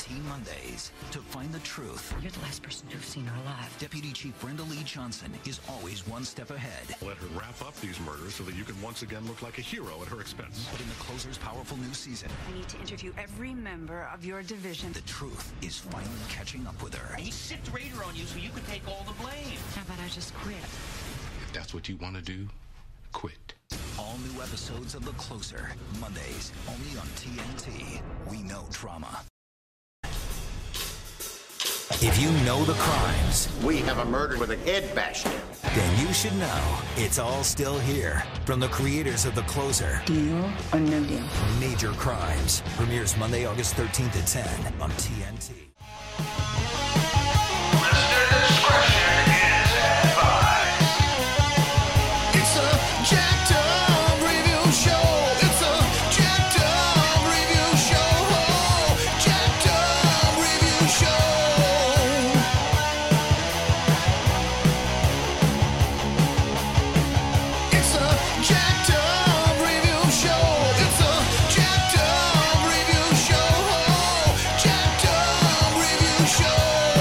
TNT Mondays to find the truth. You're the last person to have seen her alive. Deputy Chief Brenda Lee Johnson is always one step ahead. Let her wrap up these murders so that you can once again look like a hero at her expense. But in the Closer's powerful new season, I need to interview every member of your division. the truth is finally catching up with her. He sicked Raider on you so you could take all the blame. How about I just quit? If that's what you want to do, quit. All new episodes of The Closer, Mondays, only on TNT. We know trauma. If you know the crimes, We have a murder with a head bashed in. then you should know it's all still here. From the creators of The Closer, Deal or no deal? Major Crimes premieres Monday, August 13th at 10 on TNT. Listener discretion is advised. It's a jacked up review show. It's a jacked up review show. Jacked up review show. It's a jacked up review show. It's a jacked up review show. Jacked up review show.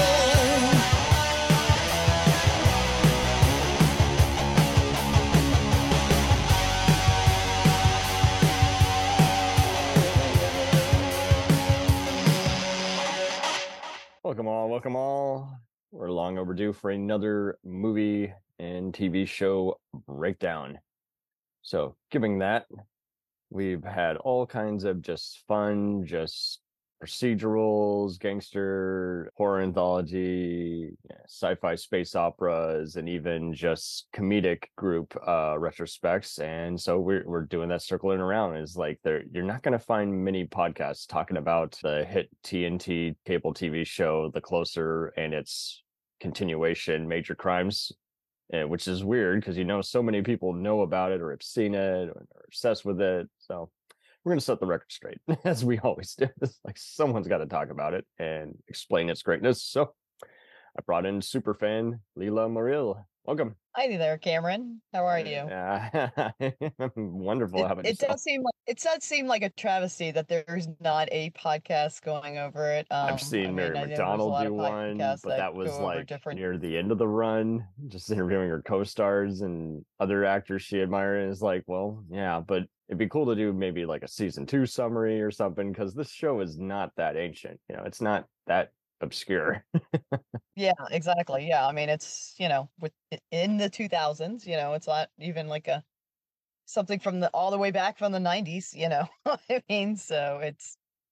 Welcome all. We're long overdue for another movie and TV show breakdown. So, given that, we've had all kinds of just fun, just procedurals, gangster, horror anthology, sci-fi space operas, and even just comedic group retrospects. And so we're doing that circling around. Is like you're not going to find many podcasts talking about the hit TNT cable TV show The Closer and its continuation, Major Crimes, which is weird because so many people know about it or have seen it or are obsessed with it. So we're going to set the record straight, as we always do. It's like someone's got to talk about it and explain its greatness. So I brought in superfan Leela Moril. Welcome. Hi there, Cameron. How are you? Wonderful. How about yourself? It does seem like a travesty that there's not a podcast going over it. I've seen Mary I know there's a McDonald lot do of one, podcasts but that go was over like different. near the end of the run, just interviewing her co-stars and other actors she admired. And it's like, well, yeah, but it'd be cool to do maybe like a season 2 summary or something, because this show is not that ancient. It's not that obscure. Yeah, exactly. Yeah, I mean, it's in the 2000s. It's not even like something from all the way back from the 90s. I mean, so it's.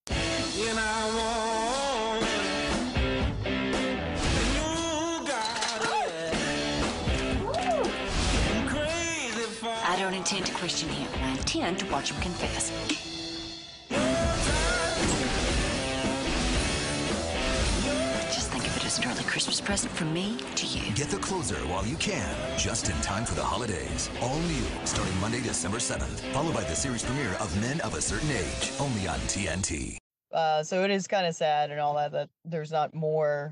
I don't intend to question him. I intend to watch him confess. Just think of it as an early Christmas present from me to you. Get The Closer while you can, just in time for the holidays. All new, starting Monday, December 7th, followed by the series premiere of Men of a Certain Age, only on TNT. So it is kind of sad and all that there's not more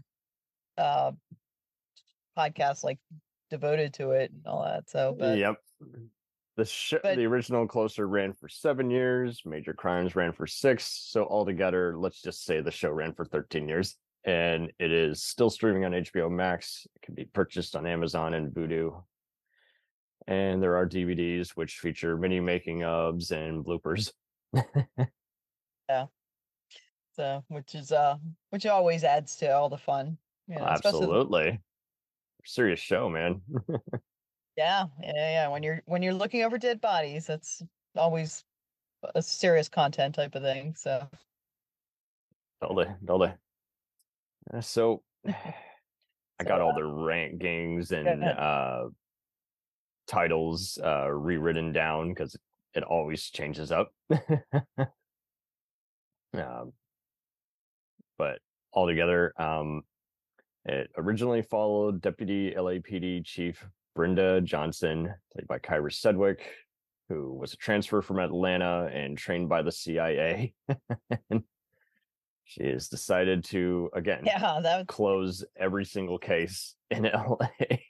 podcasts like devoted to it and all that. So, but Yep. The original Closer ran for 7 years. Major Crimes ran for 6. So altogether, let's just say the show ran for 13 years. And it is still streaming on HBO Max. It can be purchased on Amazon and Vudu. And there are DVDs which feature mini making ofs and bloopers. yeah. So which always adds to all the fun. Especially Absolutely. Serious show, man. Yeah. When you're looking over dead bodies, that's always a serious content type of thing. So Totally. So I got all the rankings and titles rewritten down because it always changes up. But altogether, it originally followed Deputy LAPD Chief Brenda Johnson, played by Kyra Sedgwick, who was a transfer from Atlanta and trained by the CIA. She has decided to, again, close every single case in LA.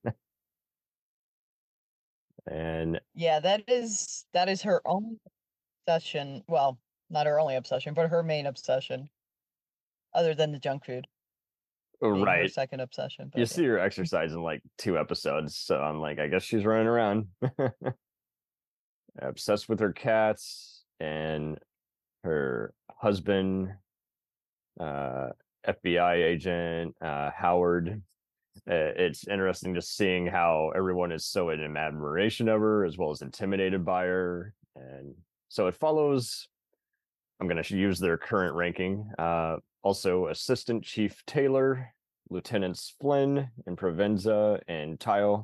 And yeah, that is her only obsession. Well, not her only obsession, but her main obsession. other than the junk food being her Right. second obsession. You But see her exercise in like 2 episodes, so I'm like, I guess she's running around. Obsessed with her cats and her husband, FBI agent Howard. It's interesting just seeing how everyone is so in admiration of her as well as intimidated by her. And so it follows, I'm going to use their current ranking. Also, Assistant Chief Taylor, Lieutenants Flynn and Provenza and Tile,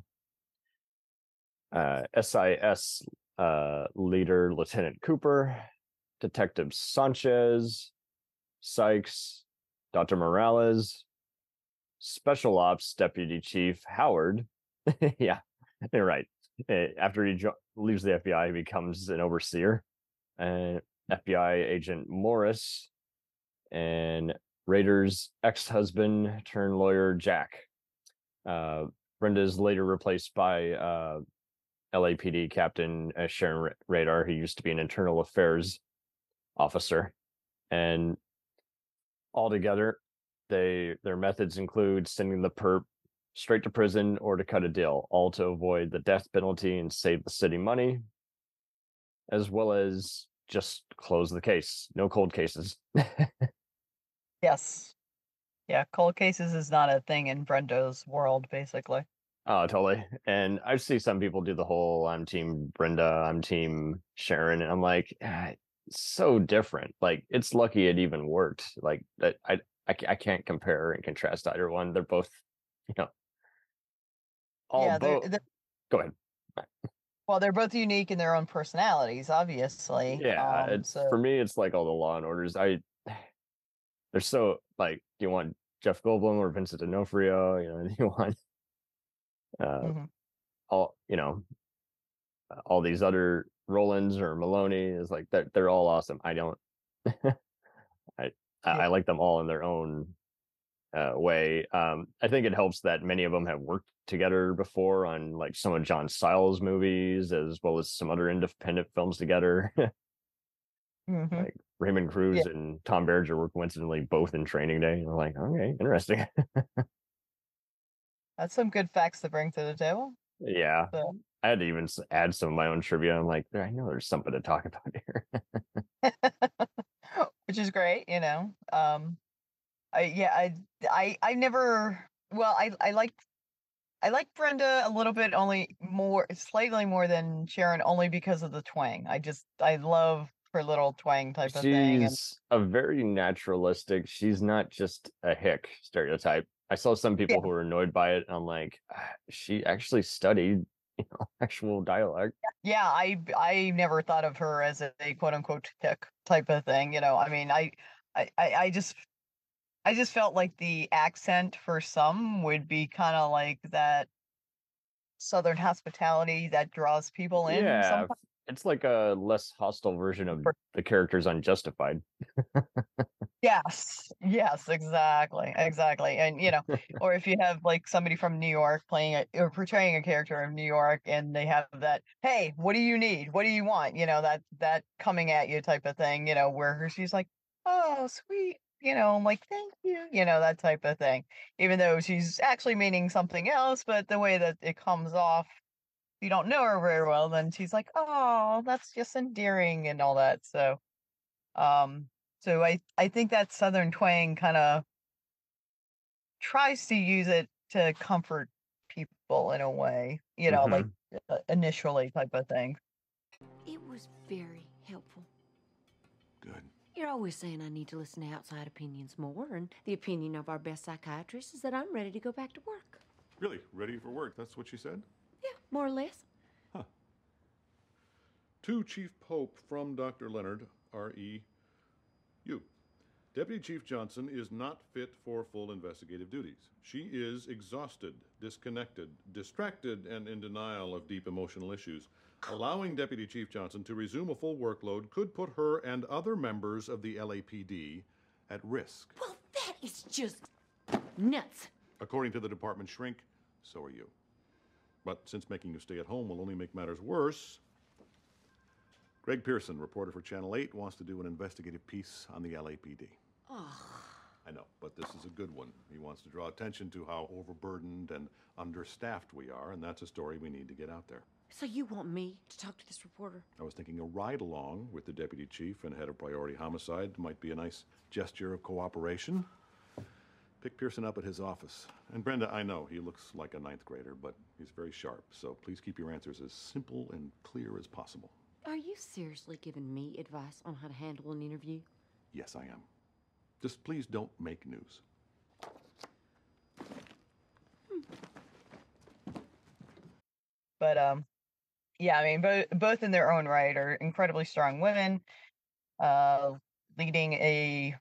SIS leader Lieutenant Cooper, Detective Sanchez, Sykes, Dr. Morales, Special Ops Deputy Chief Howard. Yeah, you're right. After he leaves the FBI, he becomes an overseer. And FBI agent Morris and Rader's ex-husband turned lawyer Jack. Brenda is later replaced by LAPD Captain Sharon Radar, who used to be an internal affairs officer. And altogether, their methods include sending the perp straight to prison or to cut a deal, all to avoid the death penalty and save the city money, as well as just close the case. No cold cases. yes. Yeah, cold cases is not a thing in Brenda's world, basically. Oh, totally. And I see some people do the whole I'm team Brenda, I'm team Sharon, and I'm like, it's so different. Like, it's lucky it even worked. Like that I can't compare and contrast either one. They're both, all both. Go ahead. Well, they're both unique in their own personalities, obviously. Yeah, it's so for me, it's like all the Law and Orders. They're so like, do you want Jeff Goldblum or Vincent D'Onofrio? Do you want all all these other Rollins or Maloney? Is like they're all awesome. I don't. I like them all in their own way. I think it helps that many of them have worked together before on like some of John Sayles movies, as well as some other independent films together. Like Raymond Cruz and Tom Berenger were coincidentally both in Training Day. I'm like, okay, interesting. That's some good facts to bring to the table. Yeah. So. I had to even add some of my own trivia. I'm like, I know there's something to talk about here. Which is great, I never, well, I like Brenda a little bit, slightly more than Sharon, only because of the twang. I love her little twang type of thing. She's a very naturalistic. She's not just a hick stereotype. I saw some people who were annoyed by it. And I'm like, she actually studied, actual dialect. Yeah, I never thought of her as a quote unquote hick type of thing. I mean, I just felt like the accent for some would be kind of like that Southern hospitality that draws people in. Yeah, it's like a less hostile version of the characters on Justified. Yes, exactly. And, or if you have like somebody from New York or portraying a character of New York and they have that, hey, what do you need? What do you want? That coming at you type of thing, where she's like, oh, sweet. I'm like, thank you, that type of thing. Even though she's actually meaning something else, but the way that it comes off, if you don't know her very well, then she's like, oh, that's just endearing and all that. So, so I think that Southern twang kind of tries to use it to comfort people in a way, like initially type of thing. It was very helpful. Good. You're always saying I need to listen to outside opinions more, and the opinion of our best psychiatrist is that I'm ready to go back to work. Really? Ready for work? That's what she said? Yeah, more or less. Huh. To Chief Pope from Dr. Leonard, R.E.U. Deputy Chief Johnson is not fit for full investigative duties. She is exhausted, disconnected, distracted, and in denial of deep emotional issues. Allowing Deputy Chief Johnson to resume a full workload could put her and other members of the LAPD at risk. Well, that is just nuts. According to the department shrink, so are you. But since making you stay at home will only make matters worse, Greg Pearson, reporter for Channel 8, wants to do an investigative piece on the LAPD. Oh, I know, but this is a good one. He wants to draw attention to how overburdened and understaffed we are, and that's a story we need to get out there. So you want me to talk to this reporter? I was thinking a ride along with the deputy chief and head of priority homicide might be a nice gesture of cooperation. Pick Pearson up at his office. And Brenda, I know he looks like a ninth grader, but he's very sharp, so please keep your answers as simple and clear as possible. Are you seriously giving me advice on how to handle an interview? Yes, I am. Just please don't make news. But yeah, I mean, both in their own right are incredibly strong women, leading a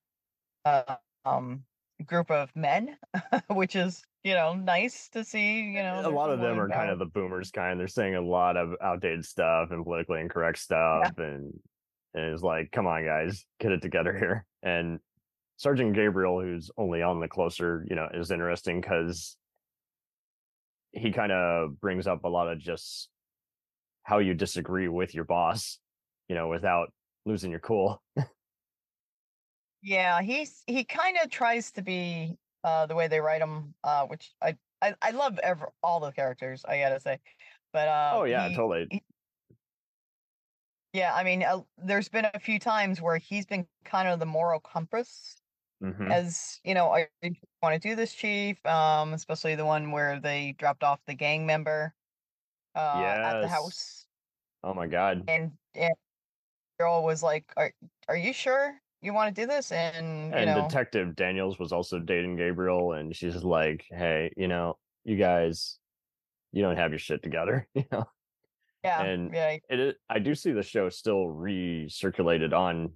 group of men, which is, nice to see. A lot of them are kind of the boomers kind. They're saying a lot of outdated stuff and politically incorrect stuff, and it's like, come on, guys, get it together here. And Sergeant Gabriel, who's only on the closer, is interesting because he kind of brings up a lot of just how you disagree with your boss, without losing your cool. Yeah, he kind of tries to be the way they write him, which I love all the characters, I gotta say. But oh yeah, totally. Yeah, I mean, there's been a few times where he's been kind of the moral compass. As I want to do this, Chief. Especially the one where they dropped off the gang member at the house. Oh my God! And girl was like, "Are you sure you want to do this?" And Detective Daniels was also dating Gabriel, and she's like, "Hey, you guys, you don't have your shit together, Yeah, and yeah. I do see the show still recirculated on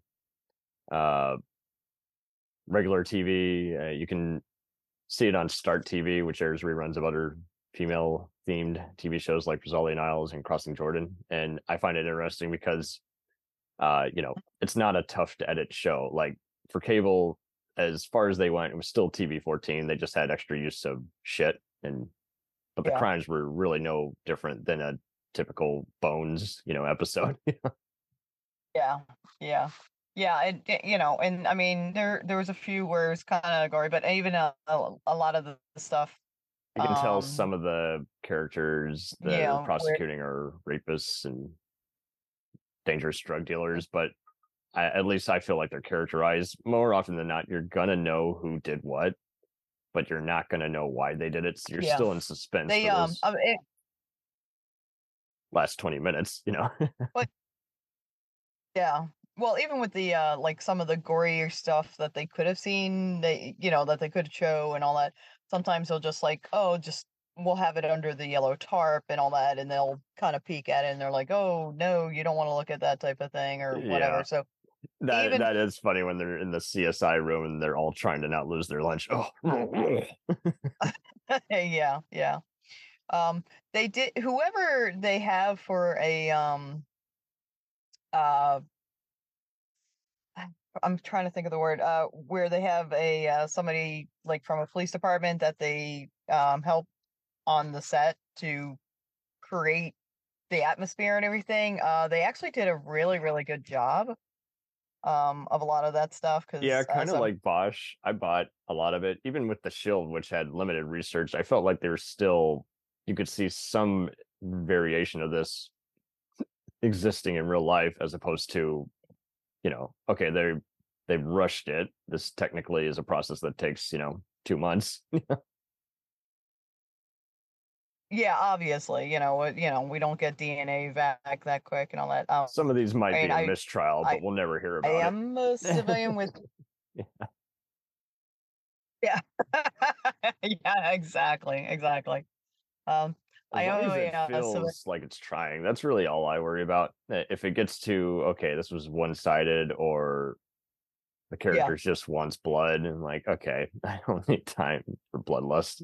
regular TV. You can see it on Start TV, which airs reruns of other female themed TV shows like Rizzoli and Isles and Crossing Jordan. And I find it interesting because it's not a tough to edit show. Like for cable, as far as they went, it was still TV-14. They just had extra use of shit, but the crimes were really no different than a typical Bones episode. Yeah, and I mean, there was a few where it's kind of gory, but even a lot of the stuff. You can tell some of the characters that are prosecuting are rapists and dangerous drug dealers, but at least I feel like they're characterized more often than not. You're gonna know who did what, but you're not gonna know why they did it. So you're still in suspense for those last 20 minutes, But yeah. Well, even with the like some of the gorier stuff that they could have seen, that they could show and all that, sometimes they'll just like, we'll have it under the yellow tarp and all that, and they'll kind of peek at it and they're like, oh no, you don't want to look at that type of thing or whatever. So that is funny when they're in the CSI room and they're all trying to not lose their lunch. Oh, yeah. They did, whoever they have for a I'm trying to think of the word, where they have a somebody like from a police department that they help on the set to create the atmosphere and everything. They actually did a really, really good job of a lot of that stuff. Yeah, kind of like Bosch. I bought a lot of it, even with the Shield, which had limited research. I felt like there was still, you could see some variation of this existing in real life, as opposed to, okay, they've rushed it. This technically is a process that takes 2 months. Yeah, obviously, we don't get DNA back that quick and all that. Some of these might be a mistrial, but we'll never hear about it. I am a civilian with. Yeah. Yeah, exactly. As long as it feels like it's trying. That's really all I worry about. If it gets to, okay, this was one-sided, or the character just wants blood, and like, okay, I don't need time for bloodlust.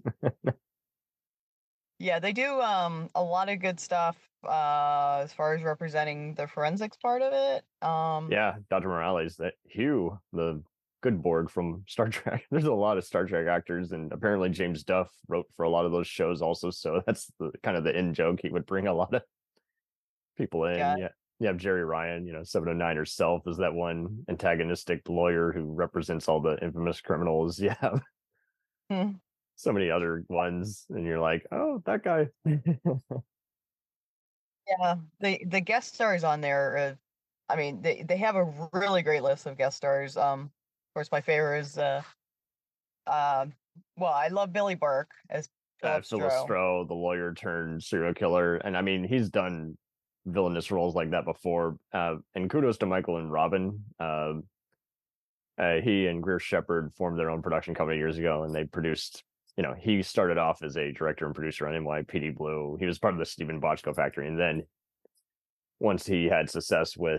Yeah, they do a lot of good stuff as far as representing the forensics part of it. Yeah, Dr. Morales, that Hugh, the good Borg from Star Trek. There's a lot of Star Trek actors, and apparently James Duff wrote for a lot of those shows also. So that's kind of the in joke. He would bring a lot of people in. you have Jerry Ryan, 709 herself is that one antagonistic lawyer who represents all the infamous criminals. You have Hmm. so many other ones, and you're like, oh, that guy. Yeah, the guest stars on there, I mean, they have a really great list of guest stars. Of course, my favorite is uh, well, I love Billy Burke as Philip Phyllis Stroh. Stroh, the lawyer turned serial killer, and I mean, he's done villainous roles like that before. And kudos to Michael and Robin. He and Greer Shepard formed their own production company years ago, and they produced. He started off as a director and producer on NYPD Blue. He was part of the Stephen Bochco factory, and then once he had success with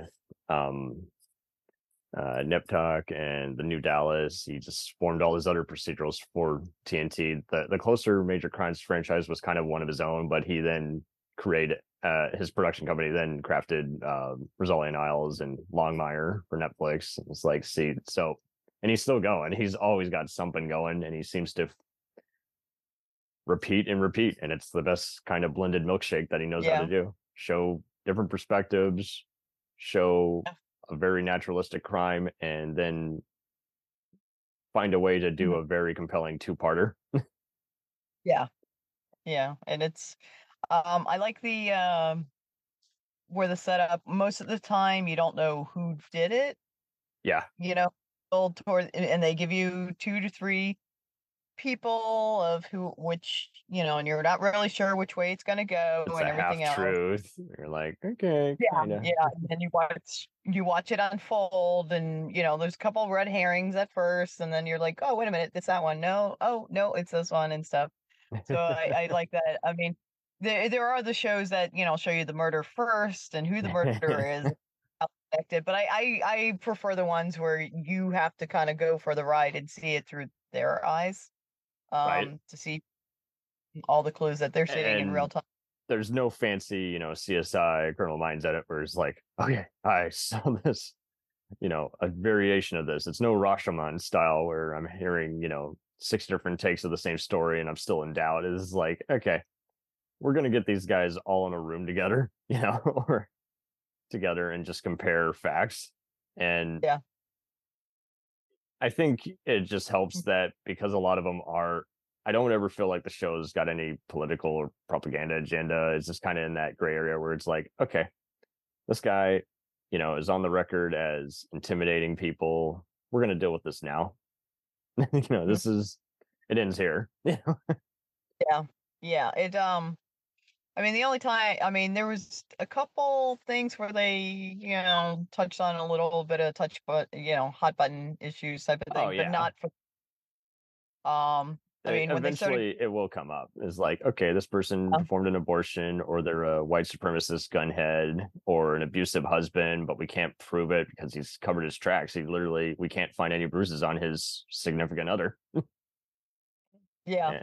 Nip Tuck and the New Dallas, he just formed all his other procedurals for TNT. The Closer Major Crimes franchise was kind of one of his own, but he then created his production company, then crafted Rosalia and Isles and Longmire for Netflix. It's like, see, so, and he's still going. He's always got something going, and he seems to repeat and repeat, and it's the best kind of blended milkshake that he knows how to do. Show different perspectives, show a very naturalistic crime, and then find a way to do a very compelling two-parter. Yeah, and it's I like the where the setup most of the time you don't know who did it. Yeah, Told toward, and they give you 2 to 3 people of which and you're not really sure which way it's going to go it's and a everything else. half-truth. You're like, okay, kind of. And then you watch it unfold, and there's a couple of red herrings at first, and then you're like, oh, wait a minute, it's that one. No, oh no, it's this one and stuff. So I like that. I mean, there are the shows that show you the murder first and who the murderer is, how connected. But I prefer the ones where you have to kind of go for the ride and see it through their eyes, Right. to see all the clues that they're seeing in real time. There's no fancy, CSI Criminal Minds edit where it's like, okay, I saw this, a variation of this. It's no Rashomon style where I'm hearing, 6 different takes of the same story and I'm still in doubt. It's like, okay, we're going to get these guys all in a room together, or together and just compare facts. And I think it just helps that because a lot of them I don't ever feel like the show's got any political or propaganda agenda. It's just kind of in that gray area where it's like, okay, this guy, is on the record as intimidating people. We're going to deal with this now. This is, it ends here. Yeah. It I mean, the only time, there was a couple things where they, touched on a little bit of hot button issues type of thing, but not for. I mean, when they started, eventually it will come up. It's like, okay, this person performed an abortion, or they're a white supremacist gunhead, or an abusive husband, but we can't prove it because he's covered his tracks. We can't find any bruises on his significant other. Yeah.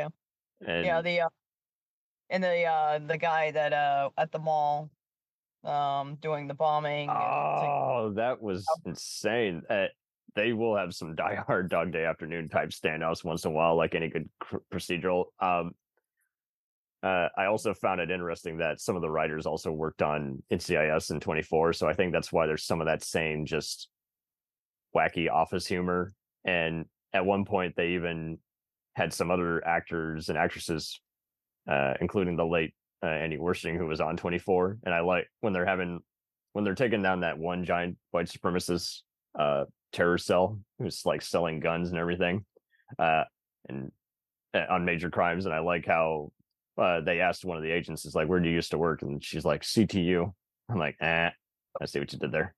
The guy that at the mall doing the bombing. Oh, that was insane. They will have some diehard Dog Day Afternoon type standouts once in a while, like any good procedural. I also found it interesting that some of the writers also worked on NCIS and 24, so I think that's why there's some of that same just wacky office humor. And at one point, they even had some other actors and actresses, including the late Andy Wersching, who was on 24. And I like when they're taking down that one giant white supremacist terror cell who's like selling guns and everything, and on major crimes. And I like how they asked one of the agents, is like, where do you used to work? And she's like, CTU. I'm like, I see what you did there.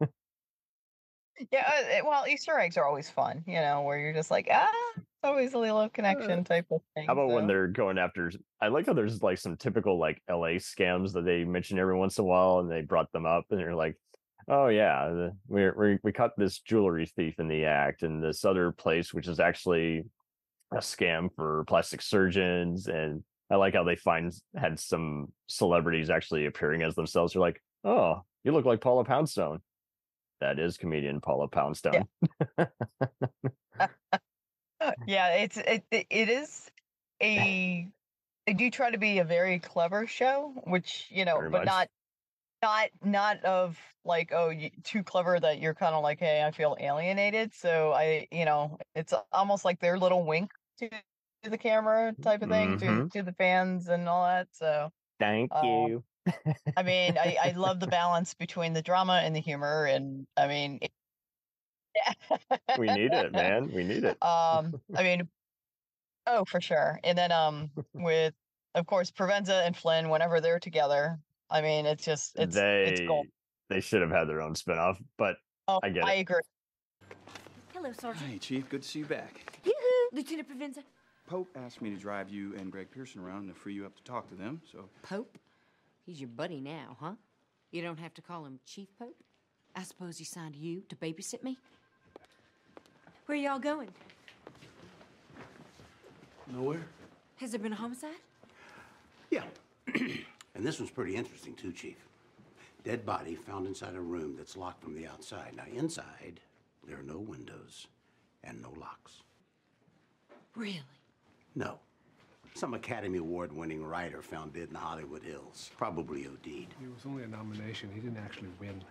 Yeah, well, Easter eggs are always fun, where you're just like, it's always a little connection type of thing. How about when they're going after? I like how there's like some typical like LA scams that they mention every once in a while, and they brought them up, and they're like, oh yeah, we caught this jewelry thief in the act, and this other place which is actually a scam for plastic surgeons. And I like how they had some celebrities actually appearing as themselves. You're like, oh, you look like Paula Poundstone. That is comedian Paula Poundstone. Yeah, it is they do try to be a very clever show, which, Very but much. not of like, oh, too clever that you're kind of like, hey, I feel alienated. So it's almost like their little wink to the camera type of thing to the fans and all that. So Thank you. I mean, I love the balance between the drama and the humor, and I mean, We need it, man. We need it. I mean, oh, for sure. And then with of course Provenza and Flynn, whenever they're together, I mean, it's just it's gold. They should have had their own spinoff, but Oh, I get I it. agree. Hello, Sergeant. Hey, Chief. Good to see you back. Yoo-hoo, Lieutenant Provenza. Pope asked me to drive you and Greg Pearson around to free you up to talk to them, so... Pope? He's your buddy now, huh? You don't have to call him Chief Pope? I suppose he signed you to babysit me? Where y'all going? Nowhere? Has there been a homicide? Yeah. And this one's pretty interesting, too, Chief. Dead body found inside a room that's locked from the outside. Now, inside, there are no windows and no locks. Really? No. Some Academy Award-winning writer found dead in the Hollywood Hills. Probably OD'd. It was only a nomination. He didn't actually win.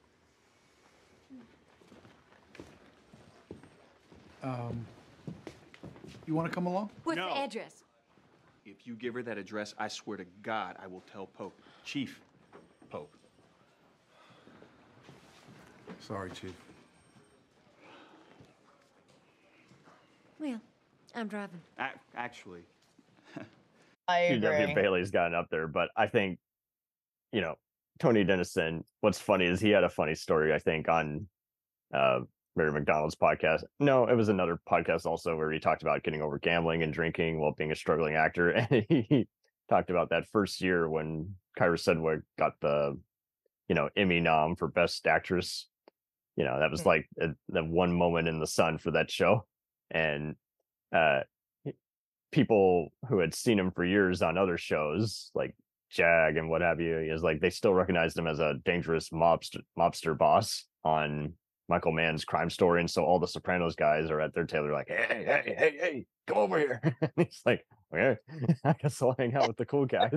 You want to come along? What's the address? If you give her that address, I swear to God, I will tell Pope. Chief Pope. Sorry, Chief. Well, I'm driving. Actually, I P.W. agree. Bailey's gotten up there, but I think, Tony Dennison, what's funny is he had a funny story, I think, on Mary McDonald's podcast. No, it was another podcast also where he talked about getting over gambling and drinking while being a struggling actor. And he talked about that first year when Kyra Sedgwick got the, Emmy nom for Best Actress. That was like the one moment in the sun for that show. And people who had seen him for years on other shows like Jag and what have you, is like they still recognized him as a dangerous mobster boss on Michael Mann's Crime Story. And so all the Sopranos guys are at their tail. They're like, hey, come over here. And he's like, okay, I guess I'll hang out with the cool guys.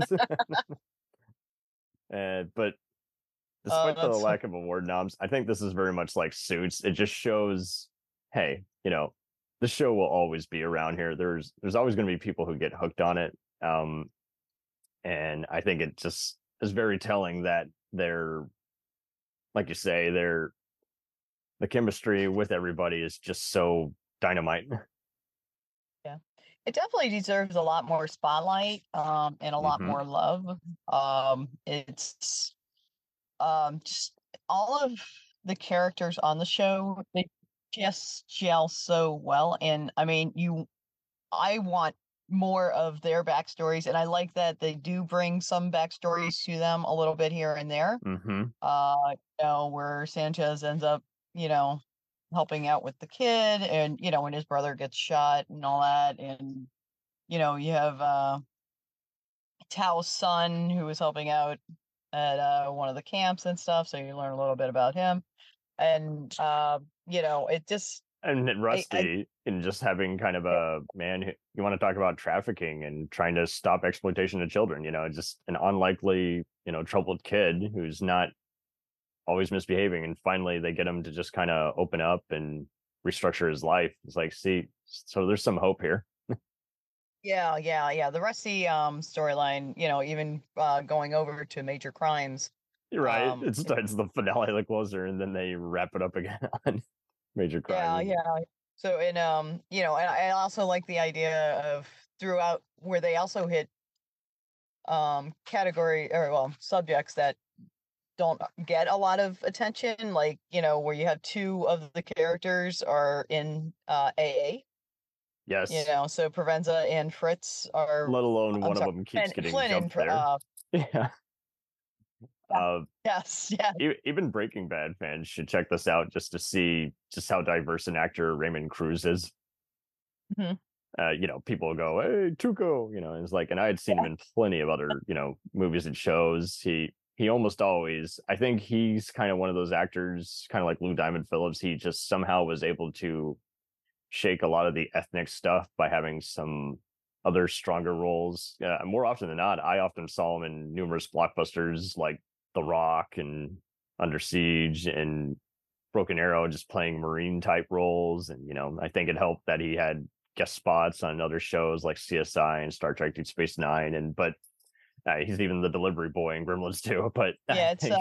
But despite the lack of award noms, I think this is very much like Suits. It just shows, hey, the show will always be around here. There's always going to be people who get hooked on it. And I think it just is very telling that they're, like you say, the chemistry with everybody is just so dynamite. Yeah, it definitely deserves a lot more spotlight and a lot more love. It's just all of the characters on the show, they just gel so well. And I mean, I want more of their backstories, and I like that they do bring some backstories to them a little bit here and there. Where Sanchez ends up, helping out with the kid, and when his brother gets shot and all that, and you have Tao's son who is helping out at one of the camps and stuff, so you learn a little bit about him. And it just, and Rusty, in just having kind of a man who, you want to talk about trafficking and trying to stop exploitation of children, just an unlikely, troubled kid who's not always misbehaving, and finally they get him to just kind of open up and restructure his life. It's like, see, so there's some hope here. The Rusty storyline, even going over to Major Crimes. You're right. It starts the finale, the closer, and then they wrap it up again on Major Crimes. Yeah. So, and I also like the idea of throughout where they also hit subjects that don't get a lot of attention, like, where you have two of the characters are in AA. Yes. So Provenza and Fritz are, let alone one of them keeps getting Flynn jumped there. Yes. Even Breaking Bad fans should check this out just to see just how diverse an actor Raymond Cruz is. People go, hey, Tuco, it's like, and I had seen him in plenty of other, movies and shows. He almost always, I think he's kind of one of those actors, kind of like Lou Diamond Phillips. He just somehow was able to shake a lot of the ethnic stuff by having some other stronger roles. More often than not, I often saw him in numerous blockbusters like The Rock and Under Siege and Broken Arrow, just playing Marine type roles. And, I think it helped that he had guest spots on other shows like CSI and Star Trek Deep Space Nine. But he's even the delivery boy in Gremlins too. But Yeah, it's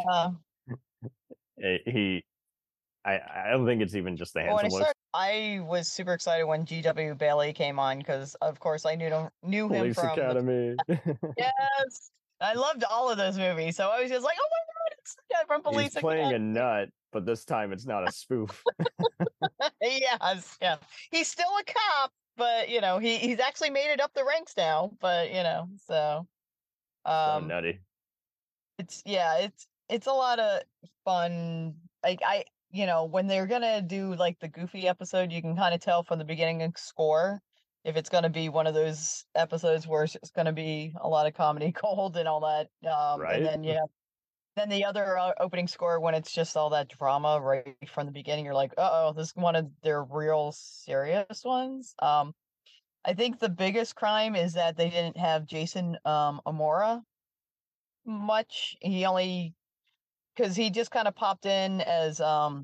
I don't think it's even just the handsome looks. I was super excited when G.W. Bailey came on because, of course, I knew him Police from Academy. Yes, I loved all of those movies, so I was just like, "Oh my god, it's the guy from Police He's playing Academy." a nut, but this time it's not a spoof. Yes, yeah, he's still a cop, but he's actually made it up the ranks now. But so So nutty. it's a lot of fun. Like when they're gonna do like the Goofy episode, you can kind of tell from the beginning and score if it's gonna be one of those episodes where it's just gonna be a lot of comedy gold and all that. Right. And then the other opening score when it's just all that drama right from the beginning. You're like, oh, this is one of their real serious ones. I think the biggest crime is that they didn't have Jason Momoa much. Because he just kind of popped in as the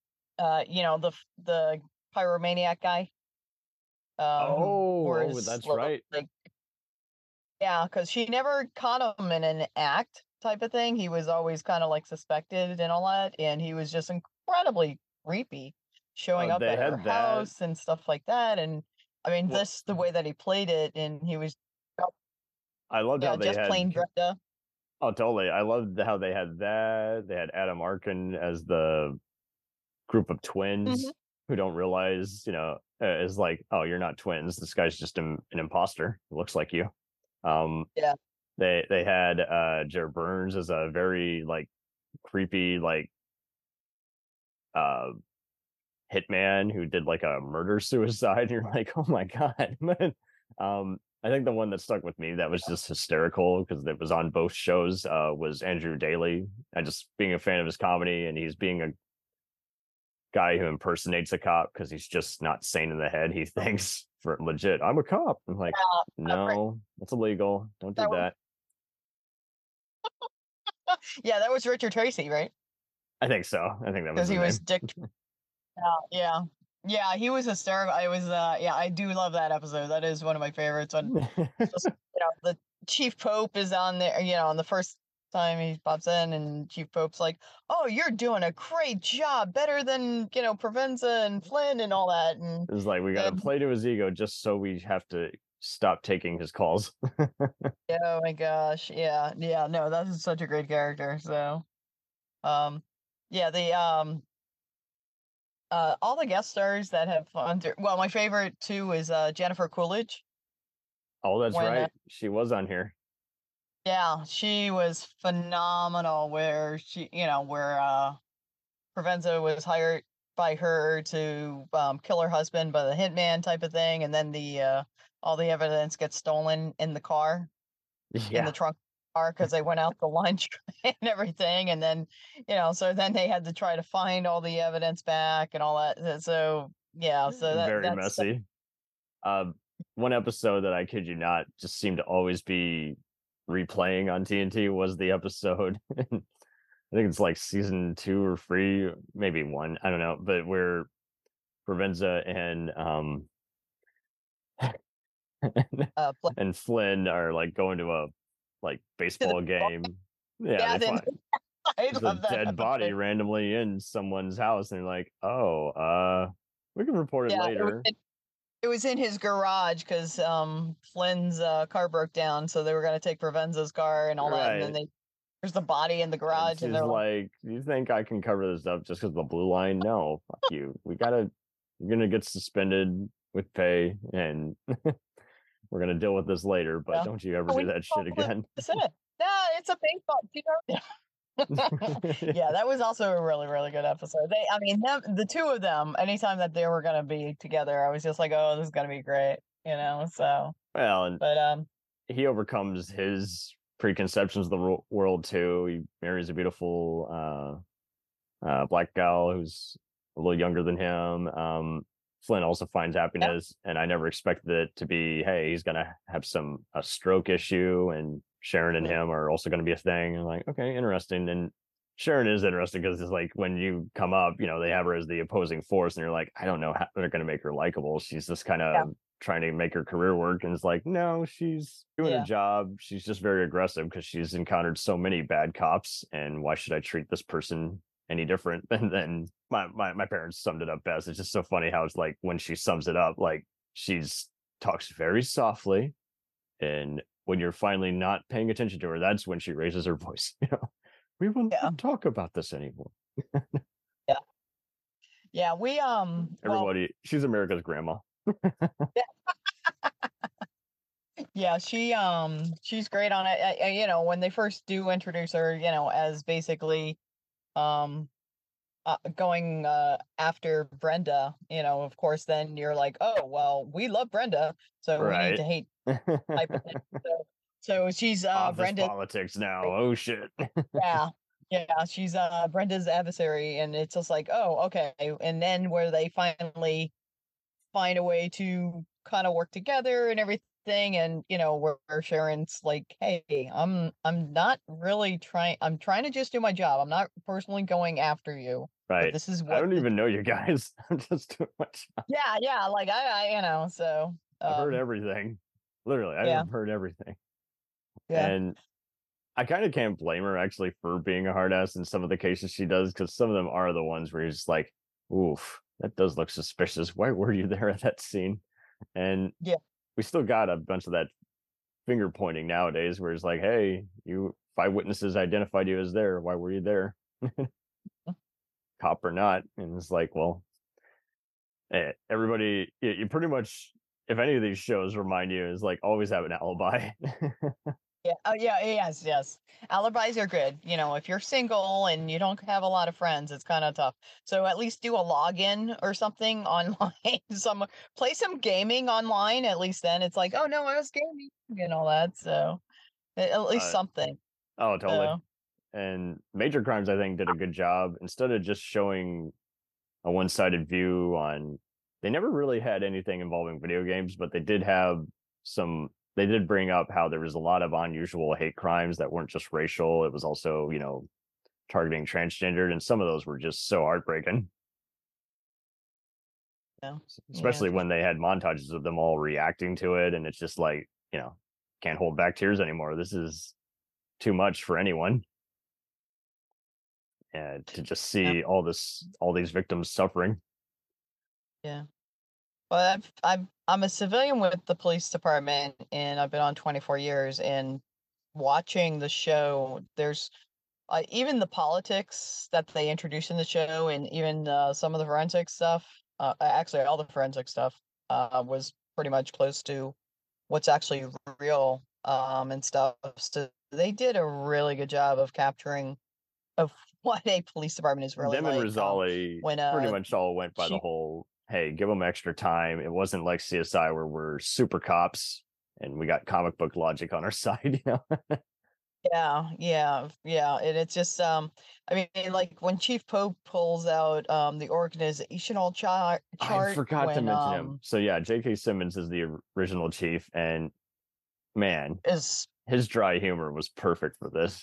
pyromaniac guy. That's right. Yeah, because she never caught him in an act type of thing. He was always kind of like suspected and all that, and he was just incredibly creepy, showing up at her house and stuff like that. And I mean, the way that he played it, and he was. I loved how they just had plain Dracula. Oh, totally. I loved how they had that. They had Adam Arkin as the group of twins who don't realize, is like, oh, you're not twins. This guy's just an imposter. He looks like you. Yeah. They had Jared Burns as a very like creepy hitman who did like a murder suicide. And you're like, oh my god. I think the one that stuck with me that was just hysterical because it was on both shows was Andrew Daly. And just being a fan of his comedy, and he's being a guy who impersonates a cop because he's just not sane in the head. He thinks for legit, I'm a cop. I'm like, no, that's illegal. Don't do that. Yeah, that was Richard Tracy, right? I think so. I think that was because he was Dick. Yeah, he was hysterical. I was, I do love that episode. That is one of my favorites. When the Chief Pope is on there, on the first time he pops in, and Chief Pope's like, "Oh, you're doing a great job, better than Provenza and Flynn and all that." And it's like we got to play to his ego just so we have to stop taking his calls. Oh my gosh, yeah, no, that is such a great character. So, all the guest stars that have my favorite too is Jennifer Coolidge. Oh, that's right. She was on here. Yeah, she was phenomenal. Where Provenza was hired by her to kill her husband by the hitman type of thing, and then all the evidence gets stolen in the car, in the trunk car, because they went out to lunch and everything, and then so then they had to try to find all the evidence back and all that. So that's very messy. One episode that I kid you not just seemed to always be replaying on TNT was the episode. I think it's like season 2 or 3, maybe 1. I don't know, but where Provenza and Flynn are like going to a baseball game. Yeah, they find a dead body randomly in someone's house, and they're like, "Oh, we can report it later." It was in his garage because Flynn's car broke down, so they were going to take Provenza's car and all that, and then there's the body in the garage, and they're like, "You think I can cover this up just because the blue line? No, fuck you. You're gonna get suspended with pay, and we're gonna deal with this later. But don't you ever do that shit again." No, it's a baseball. Yeah, that was also a really, really good episode. The two of them, anytime that they were gonna be together, I was just like, "Oh, this is gonna be great," So he overcomes his preconceptions of the world too. He marries a beautiful black gal who's a little younger than him. Flynn also finds happiness, and I never expected it to be, hey, he's gonna have a stroke issue, and Sharon and him are also going to be a thing. And like, okay, interesting. And Sharon is interesting because it's like when you come up, they have her as the opposing force, and you're like, I don't know how they're going to make her likable. She's just kind of trying to make her career work, and it's like, no, she's doing her job. She's just very aggressive because she's encountered so many bad cops, and why should I treat this person any different? And then my parents summed it up best. It's just so funny how it's like when she sums it up, like she's talks very softly, and when you're finally not paying attention to her, that's when she raises her voice. We won't talk about this anymore. Yeah, we everybody, she's America's grandma. Yeah, she's great on it. When they first do introduce her, as basically going after Brenda, of course, then you're like, oh well, we love Brenda, so we need to hate type of thing. So she's Brenda's politics now. Oh shit. Yeah, she's Brenda's adversary, and it's just like, oh, okay. And then where they finally find a way to kind of work together and everything, and where Sharon's like, hey, I'm not really trying. I'm trying to just do my job. I'm not personally going after you. Right. This is what I don't even know you guys. I'm just doing my job. Yeah. Like I so I've heard everything. Literally, I've heard everything. Yeah. And I kind of can't blame her actually for being a hard ass in some of the cases she does, because some of them are the ones where you're just like, oof, that does look suspicious. Why were you there at that scene? And we still got a bunch of that finger pointing nowadays where it's like, hey, 5 witnesses identified you as there. Why were you there? Cop or not. And it's like, well, everybody, you pretty much, if any of these shows remind you, is like always have an alibi. Yeah. Oh, yeah. Yes. Alibis are good. If you're single and you don't have a lot of friends, it's kind of tough. So at least do a login or something online. Play some gaming online. At least then it's like, oh no, I was gaming and all that. So at least something. Oh, totally. And Major Crimes, I think, did a good job. Instead of just showing a one-sided view on, they never really had anything involving video games, but they did have some. They did bring up how there was a lot of unusual hate crimes that weren't just racial. It was also, targeting transgendered, and some of those were just so heartbreaking. Yeah. Especially when they had montages of them all reacting to it, and it's just like, can't hold back tears anymore. This is too much for anyone. And to just see all these victims suffering. Yeah. Well, I'm a civilian with the police department, and I've been on 24 years. And watching the show, there's even the politics that they introduce in the show, and even some of the forensic stuff. Actually, all the forensic stuff was pretty much close to what's actually real and stuff. So they did a really good job of capturing of what a police department is really Them like. and Rizzoli pretty much all went by the whole, hey, give them extra time. It wasn't like CSI where we're super cops and we got comic book logic on our side. Yeah. And it's just like when Chief Pope pulls out the organizational chart. I forgot to when, mention him. So yeah, J.K. Simmons is the original chief, and man, his dry humor was perfect for this.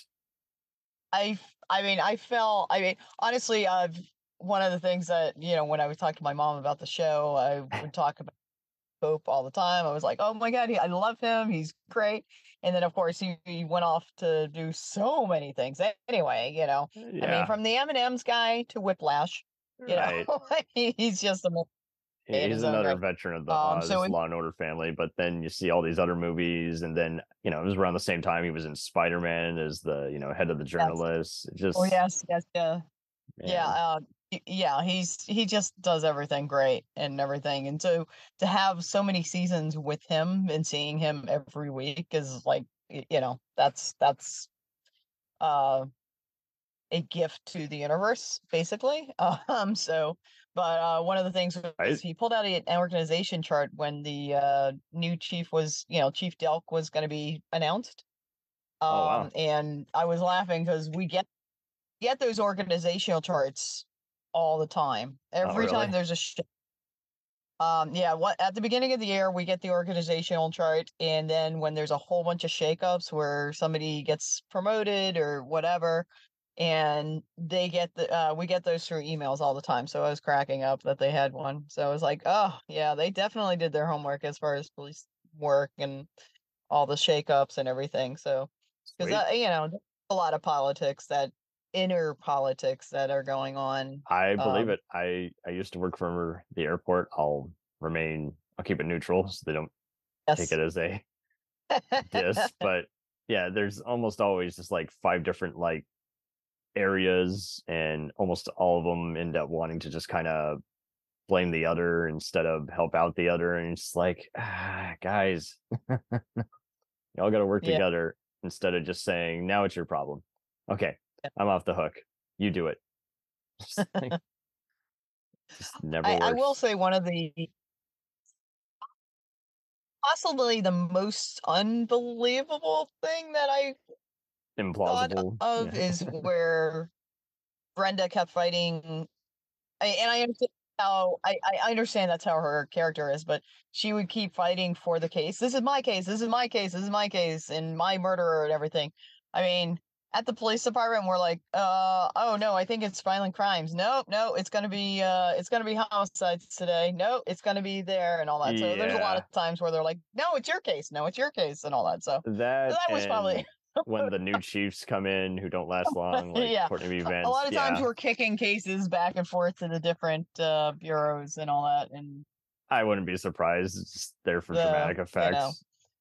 Honestly, one of the things that, when I would talk to my mom about the show, I would talk about Pope all the time. I was like, oh my God, I love him. He's great. And then, of course, he went off to do so many things. Anyway, from the M&M's guy to Whiplash, he's just a He's another veteran of the Law and Order family, but then you see all these other movies, and then it was around the same time he was in Spider-Man as the head of the journalists. He just does everything great and everything, and so to have so many seasons with him and seeing him every week is like that's a gift to the universe, basically. But one of the things was he pulled out an organization chart when the new chief was, Chief Delk was going to be announced. Wow. And I was laughing because we get those organizational charts all the time. Every time there's a show, Yeah, what at the beginning of the year we get the organizational chart, and then when there's a whole bunch of shakeups where somebody gets promoted or whatever, and they get we get those through emails all the time. So I was cracking up that they had one. So I was like, oh yeah, they definitely did their homework as far as police work and all the shakeups and everything. So because Sweet. you know, a lot of politics, that inner politics that are going on. I believe it. I used to work for the airport. I'll keep it neutral so they don't take it as a diss. But yeah, there's almost always just like 5 different like areas, and almost all of them end up wanting to just kind of blame the other instead of help out the other. And it's like, guys, y'all got to work together instead of just saying, now it's your problem. Okay, I'm off the hook. You do it. Just never works. I will say one of the possibly the most unbelievable thing that I thought implausible of is where Brenda kept fighting. And I understand how I understand that's how her character is, but she would keep fighting for the case. This is my case. This is my case. This is my case, and my murderer and everything. I mean, at the police department, we're like, oh no, I think it's violent crimes. No, it's gonna be homicides today. No, it's gonna be there and all that. So there's a lot of times where they're like, no, it's your case. No, it's your case and all that. So that was probably when the new chiefs come in who don't last long, like Courtney B. Vance. A lot of times we're kicking cases back and forth to the different bureaus and all that. And I wouldn't be surprised. It's just there for dramatic effects.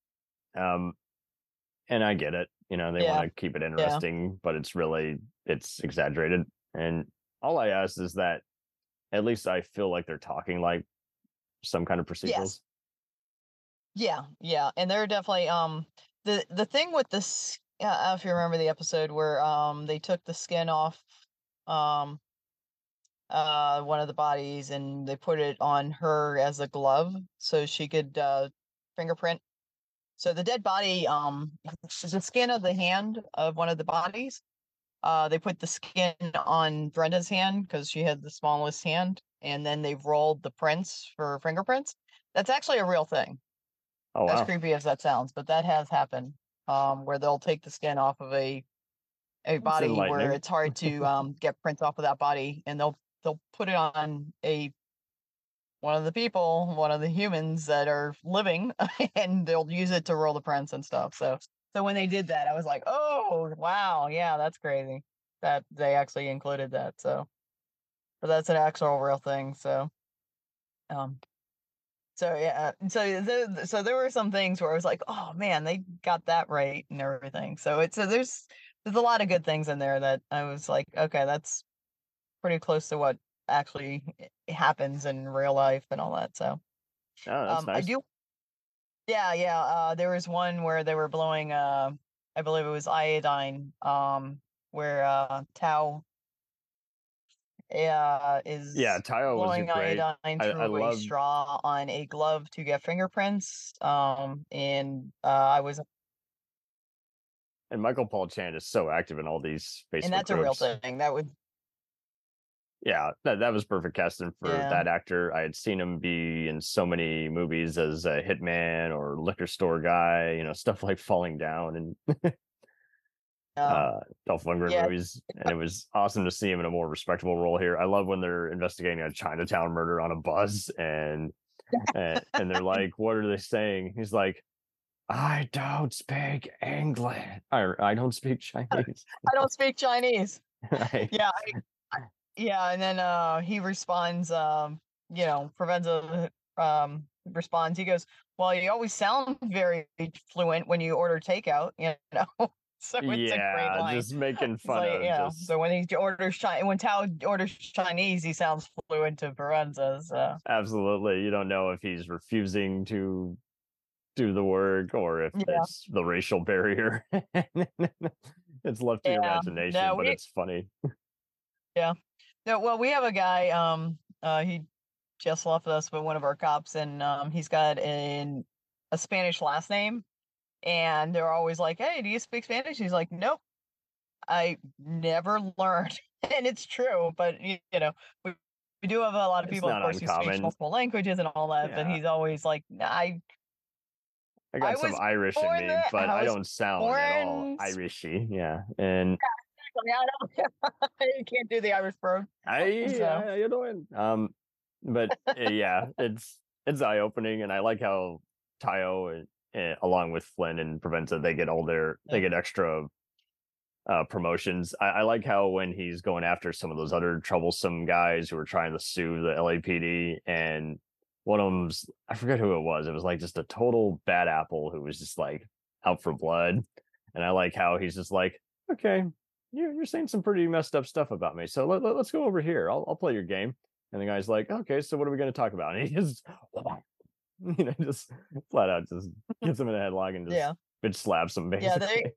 And I get it. You know, they want to keep it interesting, but it's exaggerated. And all I ask is that at least I feel like they're talking like some kind of procedurals. Yeah. And they're definitely the thing with this, if you remember the episode where they took the skin off one of the bodies and they put it on her as a glove so she could fingerprint. So the dead body, the skin of the hand of one of the bodies, they put the skin on Brenda's hand because she had the smallest hand, and then they've rolled the prints for fingerprints. That's actually a real thing. Oh, wow. As creepy as that sounds, but that has happened, where they'll take the skin off of a body where it's hard to get prints off of that body, and they'll put it on one of the humans that are living, and they'll use it to roll the prints and stuff. So when they did that, I was like, oh wow, yeah, that's crazy that they actually included that. So, but that's an actual real thing. So, so yeah, so there were some things where I was like, oh man, they got that right and everything. So there's a lot of good things in there that I was like, okay, that's pretty close to what actually happens in real life and all that. So that's nice. I do. Yeah. There was one where they were blowing I believe it was iodine, where Tao is Tao blowing was great. iodine through a straw on a glove to get fingerprints. And Michael Paul Chan is so active in all these Facebook and that's groups. a real thing. That would that was perfect casting for that actor. I had seen him be in so many movies as a hitman or liquor store guy, you know, stuff like Falling Down and Dolph Lundgren movies. And it was awesome to see him in a more respectable role here. I love when they're investigating a Chinatown murder on a bus and they're like, what are they saying? He's like, I don't speak English. I don't speak Chinese. I don't speak Chinese. Right. Yeah, and then he responds, Provenza responds, he goes, well, you always sound very fluent when you order takeout, you know. So it's a great line. Just making fun of so when he orders when Tao orders Chinese, he sounds fluent to Provenza. So. Absolutely. You don't know if he's refusing to do the work or if it's the racial barrier. It's left to your imagination, but it's funny. Yeah. No, well, we have a guy, he just left us, but one of our cops, and he's got a Spanish last name, and they're always like, hey, do you speak Spanish? He's like, nope, I never learned. And it's true, but, you know, we We do have a lot of It's people, of not course, who speak uncommon. multiple languages and all that, but Yeah. he's always like, I got some was Irish in born me, there. but I was don't sound at all born Irishy. Yeah, and you can't do the Irish brogue. So. you doing? But yeah, it's eye opening, and I like how Tayo, along with Flynn and Provenza, they get extra promotions. I like how when he's going after some of those other troublesome guys who are trying to sue the LAPD, and one of them's, I forget who it was. It was like just a total bad apple who was just like out for blood. And I like how he's just like, okay, you're saying some pretty messed up stuff about me, so let's go over here. I'll play your game. And the guy's like, okay, so what are we going to talk about? And he just, just flat out just gets him in a headlock and just bitch slaps him basically.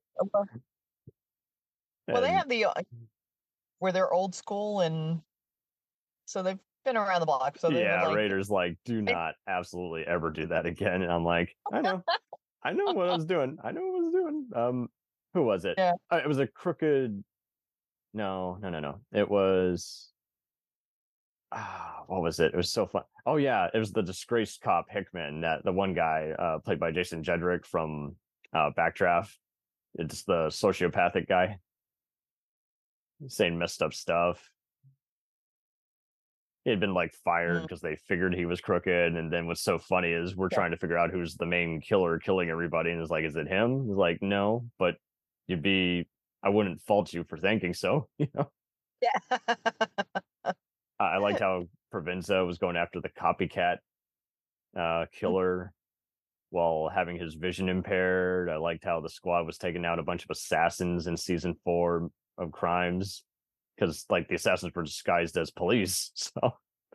Well, they have the where they're old school, and so they've been around the block. So Raiders like, do not absolutely ever do that again. And I'm like, I know what I was doing. Who was it? Yeah. It was a crooked. No. It was. What was it? It was so fun. Oh yeah, it was the disgraced cop Hickman, that the one guy played by Jason Jedrick from Backdraft. It's the sociopathic guy saying messed up stuff. He had been like fired because they figured he was crooked, and then what's so funny is we're trying to figure out who's the main killer killing everybody, and it's like, is it him? He's like, no, but I wouldn't fault you for thinking so. Yeah. I liked how Provenza was going after the copycat killer while having his vision impaired. I liked how the squad was taking out a bunch of assassins in season 4 of Crimes, because like the assassins were disguised as police. So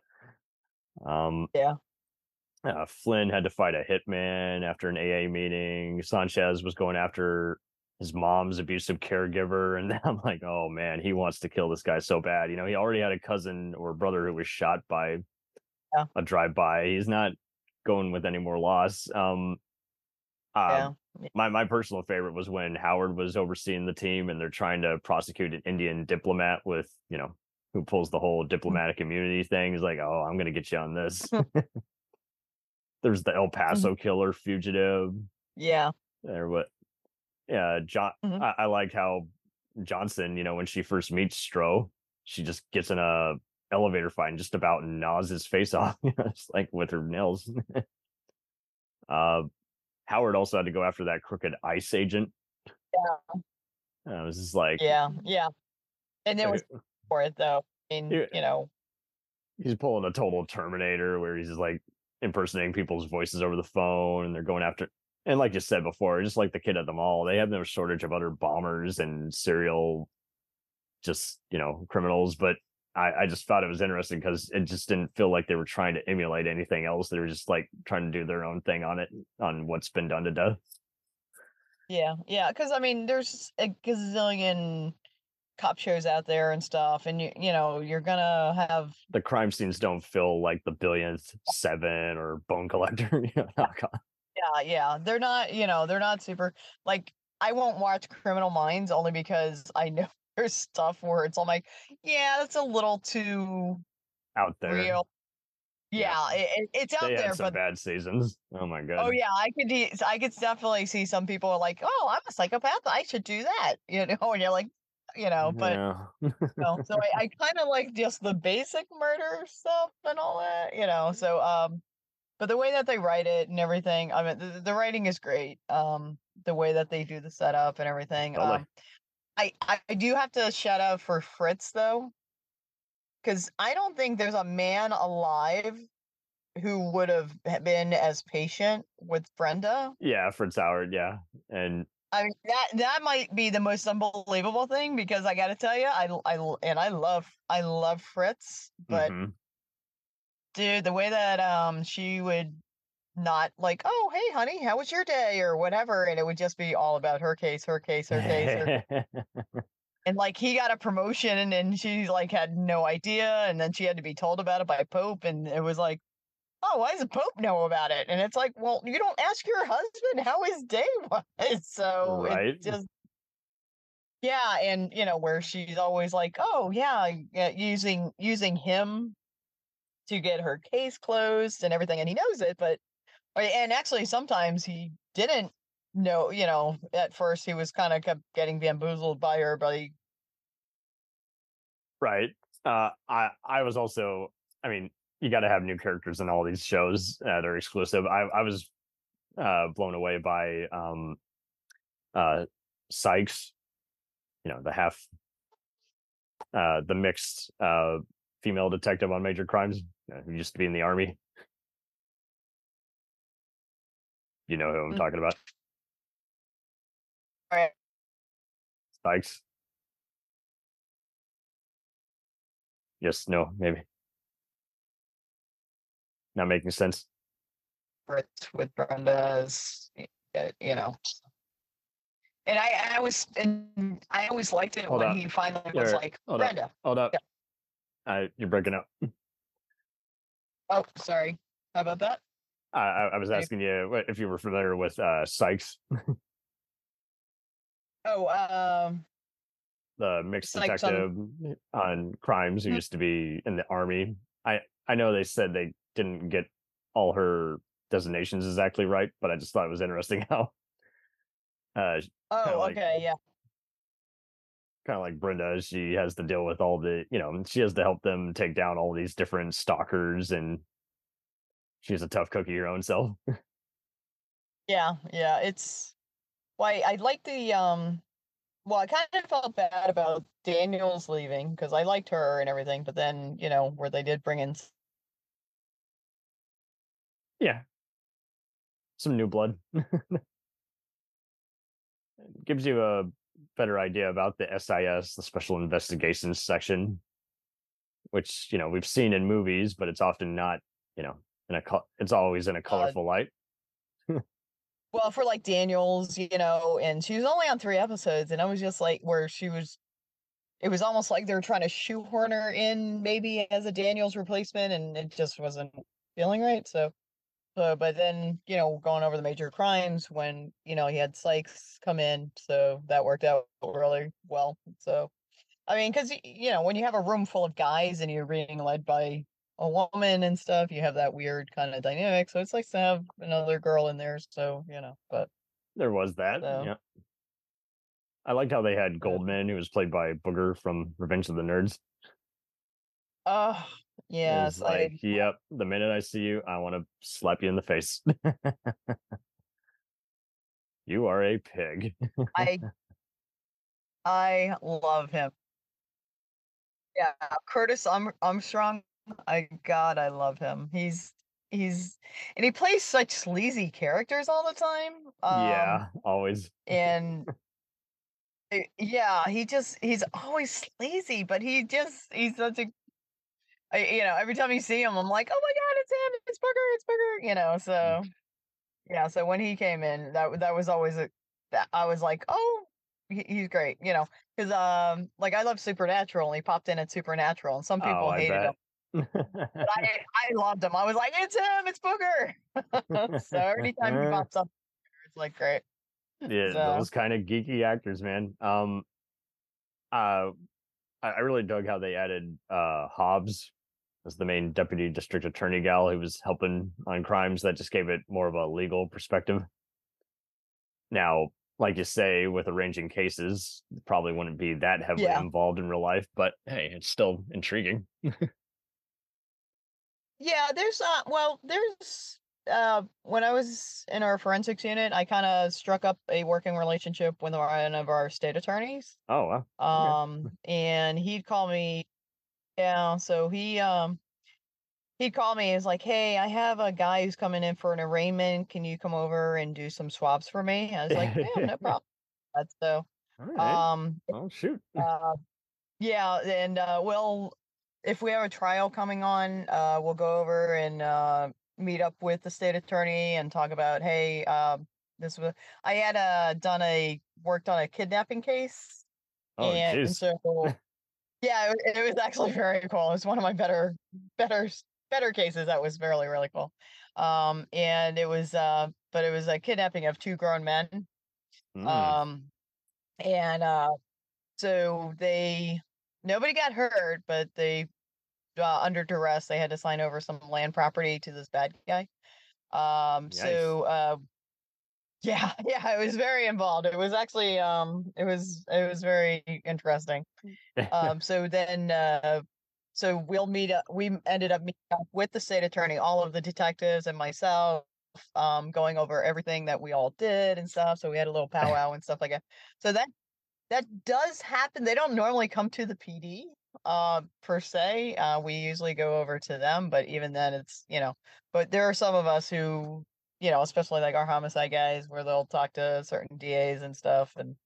Flynn had to fight a hitman after an AA meeting. Sanchez was going after his mom's abusive caregiver, and I'm like, oh man, he wants to kill this guy so bad. He already had a cousin or brother who was shot by a drive-by. He's not going with any more loss. My personal favorite was when Howard was overseeing the team, and they're trying to prosecute an Indian diplomat with, who pulls the whole diplomatic immunity thing. He's like, oh, I'm gonna get you on this. There's the El Paso killer fugitive. Yeah. John. I like how Johnson, when she first meets Stroh, she just gets in a elevator fight and just about gnaws his face off, just like with her nails. Howard also had to go after that crooked ICE agent. Yeah. It was just like, yeah, and there was for it though. I mean, he's pulling a total Terminator where he's just like impersonating people's voices over the phone, and they're going after. And like you said before, just like the kid at the mall, they have no shortage of other bombers and serial, criminals. But I just thought it was interesting because it just didn't feel like they were trying to emulate anything else. They were just like trying to do their own thing on what's been done to death. Yeah. Because I mean, there's a gazillion cop shows out there and stuff, and you're gonna have the crime scenes don't feel like The Billionth, Seven, or Bone Collector. Yeah, they're not super, like, I won't watch Criminal Minds only because I know there's stuff where it's all like, yeah, that's a little too out there. Real. Yeah, it's out they there, had some but bad seasons. Oh my god. oh yeah, I could definitely see some people are like, oh, I'm a psychopath, I should do that, and you're like, but so I kind of like just the basic murder stuff and all that, so but the way that they write it and everything, I mean, the writing is great. The way that they do the setup and everything. Totally. I do have to shout out for Fritz though, because I don't think there's a man alive who would have been as patient with Brenda. Yeah, Fritz Howard. Yeah, and I mean that might be the most unbelievable thing, because I got to tell you, I love Fritz, but. Mhm. Dude, the way that she would not like, oh, hey, honey, how was your day or whatever, and it would just be all about her case. And like he got a promotion and she like had no idea, and then she had to be told about it by Pope, and it was like, oh, why does Pope know about it? And it's like, well, you don't ask your husband how his day was. So right. It just and where she's always like, oh yeah, using him to get her case closed and everything, and he knows it, but and actually sometimes he didn't know, at first he was kind of kept getting bamboozled by her, but he Right. I was also, I mean, you got to have new characters in all these shows that are exclusive. I was blown away by Sykes, the the mixed female detective on Major Crimes, who used to be in the army. You know who I'm talking about? Right. Sykes. Yes, no, maybe. Not making sense. with Brenda's, and I always liked it Hold when up. he finally was like, Brenda. Hold up. Yeah. You're breaking up. Oh, sorry. How about that? I was asking you if you were familiar with Sykes. Oh, The mixed Sykes detective on crimes who Mhm. used to be in the army. I know they said they didn't get all her designations exactly right, but I just thought it was interesting how Oh, like, okay, yeah. kind of like Brenda, she has to deal with all the, she has to help them take down all these different stalkers, and she's a tough cookie her own self. Yeah, yeah. Why I like the well, I kind of felt bad about Daniels leaving because I liked her and everything, but then, where they did bring in Yeah. Some new blood. Gives you a better idea about the SIS, the Special Investigations Section, which, we've seen in movies, but it's often not, it's always in a colorful light. well, for like Daniels, and she was only on 3 episodes, and I was just like where it was almost like they were trying to shoehorn her in maybe as a Daniels replacement, and it just wasn't feeling right. So, but then, going over the Major Crimes when, he had Sykes come in, so that worked out really well. So, I mean, because, when you have a room full of guys and you're being led by a woman and stuff, you have that weird kind of dynamic. So it's nice to have another girl in there. So, but There was that. so, Yeah. I liked how they had Goldman, who was played by Booger from Revenge of the Nerds. oh, It yes, was like, yep, the minute I see you, I want to slap you in the face. You are a pig. I love him. Yeah, Curtis Armstrong. God, I love him. He's and he plays such sleazy characters all the time. Yeah, always. And yeah, he's always sleazy, but he's such a every time you see him, I'm like, oh my God, it's him, it's Booger. So yeah, so when he came in, that was always that I was like, oh, he's great, because like I love Supernatural, and he popped in at Supernatural, and some people I hated him, bet. but I loved him. I was like, it's him, it's Booger. So anytime he pops up, it's like great. Yeah, So those kind of geeky actors, man. I really dug how they added Hobbs as the main deputy district attorney gal who was helping on crimes. That just gave it more of a legal perspective. Now, like you say, with arranging cases, probably wouldn't be that heavily involved in real life, but hey, it's still intriguing. yeah, there's when I was in our forensics unit, I kind of struck up a working relationship with one of our state attorneys. Oh wow. Okay. And he'd call me. Yeah, so he'd call me. He's like, "Hey, I have a guy who's coming in for an arraignment. Can you come over and do some swabs for me?" I was like, "Yeah, no problem." That's so. All right. Oh shoot. Yeah, and if we have a trial coming on, we'll go over and meet up with the state attorney and talk about, hey, this was I had worked on a kidnapping case, Oh and jeez. so yeah, it was actually very cool. It was one of my better cases. That was really really cool. And it was but it was a kidnapping of 2 grown men. And so nobody got hurt, but they under duress. They had to sign over some land property to this bad guy. Yeah, yeah, it was very involved. It was actually it was very interesting. So then so we ended up meeting up with the state attorney, all of the detectives and myself, going over everything that we all did and stuff. So we had a little powwow and stuff like that. So that does happen. They don't normally come to the PD per se. We usually go over to them, but even then it's, but there are some of us who, especially like our homicide guys, where they'll talk to certain DAs and stuff and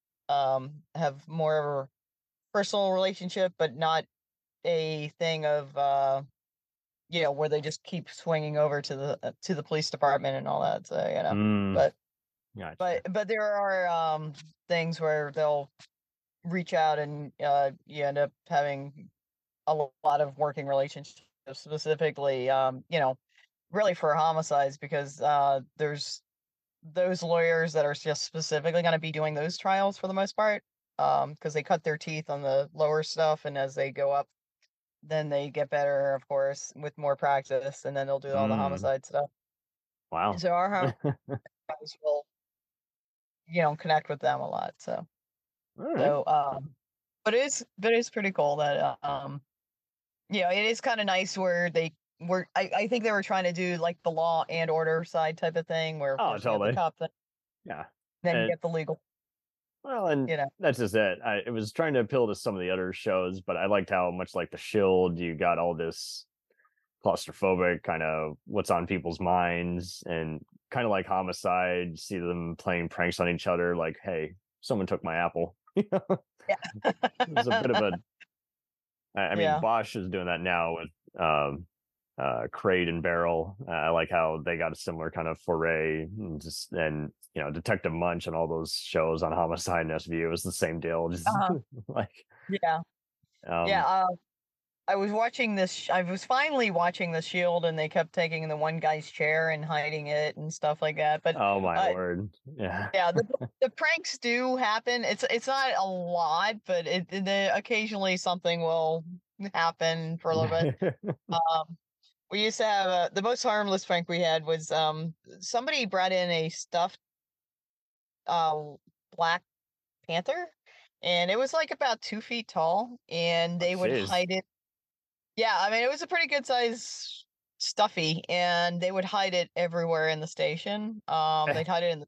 have more of a personal relationship, but not a thing of where they just keep swinging over to the police department and all that. So but Gotcha. but there are things where they'll reach out and you end up having a lot of working relationships, specifically really for homicides, because there's those lawyers that are just specifically going to be doing those trials for the most part, because they cut their teeth on the lower stuff, and as they go up, then they get better, of course, with more practice, and then they'll do all the homicide stuff. Wow. So our homicides will, connect with them a lot. So, All right. so but it's pretty cool that it is kind of nice where I think they were trying to do like the law and order side type of thing, where of course you have the Totally. cop thing, Yeah. then you And- get the legal. Well, and that's just it. It was trying to appeal to some of the other shows, but I liked how much like The Shield, you got all this claustrophobic kind of what's on people's minds, and kind of like Homicide, see them playing pranks on each other, like, hey, someone took my apple. It was a bit of a. I mean, Bosch is doing that now with Crate and Barrel. I like how they got a similar kind of foray, and Detective Munch and all those shows on Homicide and SVU. It was the same deal. Just like I was watching this. I was finally watching The Shield, and they kept taking the one guy's chair and hiding it and stuff like that. But oh my word, yeah, the pranks do happen. It's not a lot, but occasionally something will happen for a little bit. We used to have the most harmless prank we had was somebody brought in a stuffed Black Panther, and it was like about 2 feet tall, and they would hide it. Yeah, I mean, it was a pretty good size stuffy, and they would hide it everywhere in the station. They'd hide it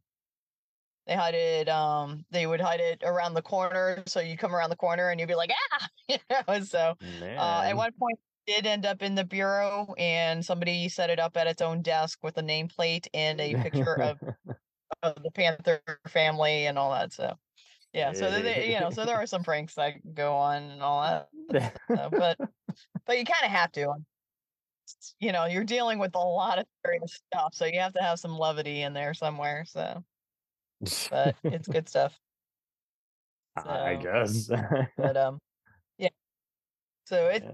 they would hide it around the corner, so you come around the corner and you'd be like, ah. So at one point it did end up in the bureau, and somebody set it up at its own desk with a nameplate and a picture of the Panther family and all that. So so so there are some pranks that go on and all that stuff, but you kind of have to. You're dealing with a lot of serious stuff, so you have to have some levity in there somewhere. So, but it's good stuff. I guess. But yeah. So it,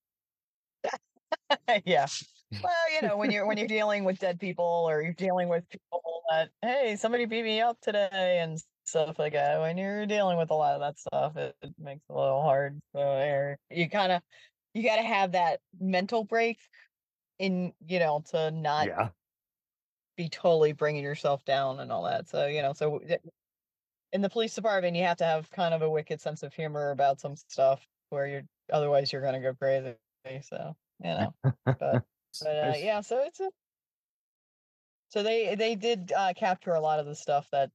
yeah. Well, when you're dealing with dead people, or you're dealing with people that, hey, somebody beat me up today and stuff like that. When you're dealing with a lot of that stuff, it makes it a little hard. So you got to have that mental break in, to not be totally bringing yourself down and all that. So, so in the police department, you have to have kind of a wicked sense of humor about some stuff, where otherwise you're going to go crazy. So, but yeah, so it's so they did capture a lot of the stuff that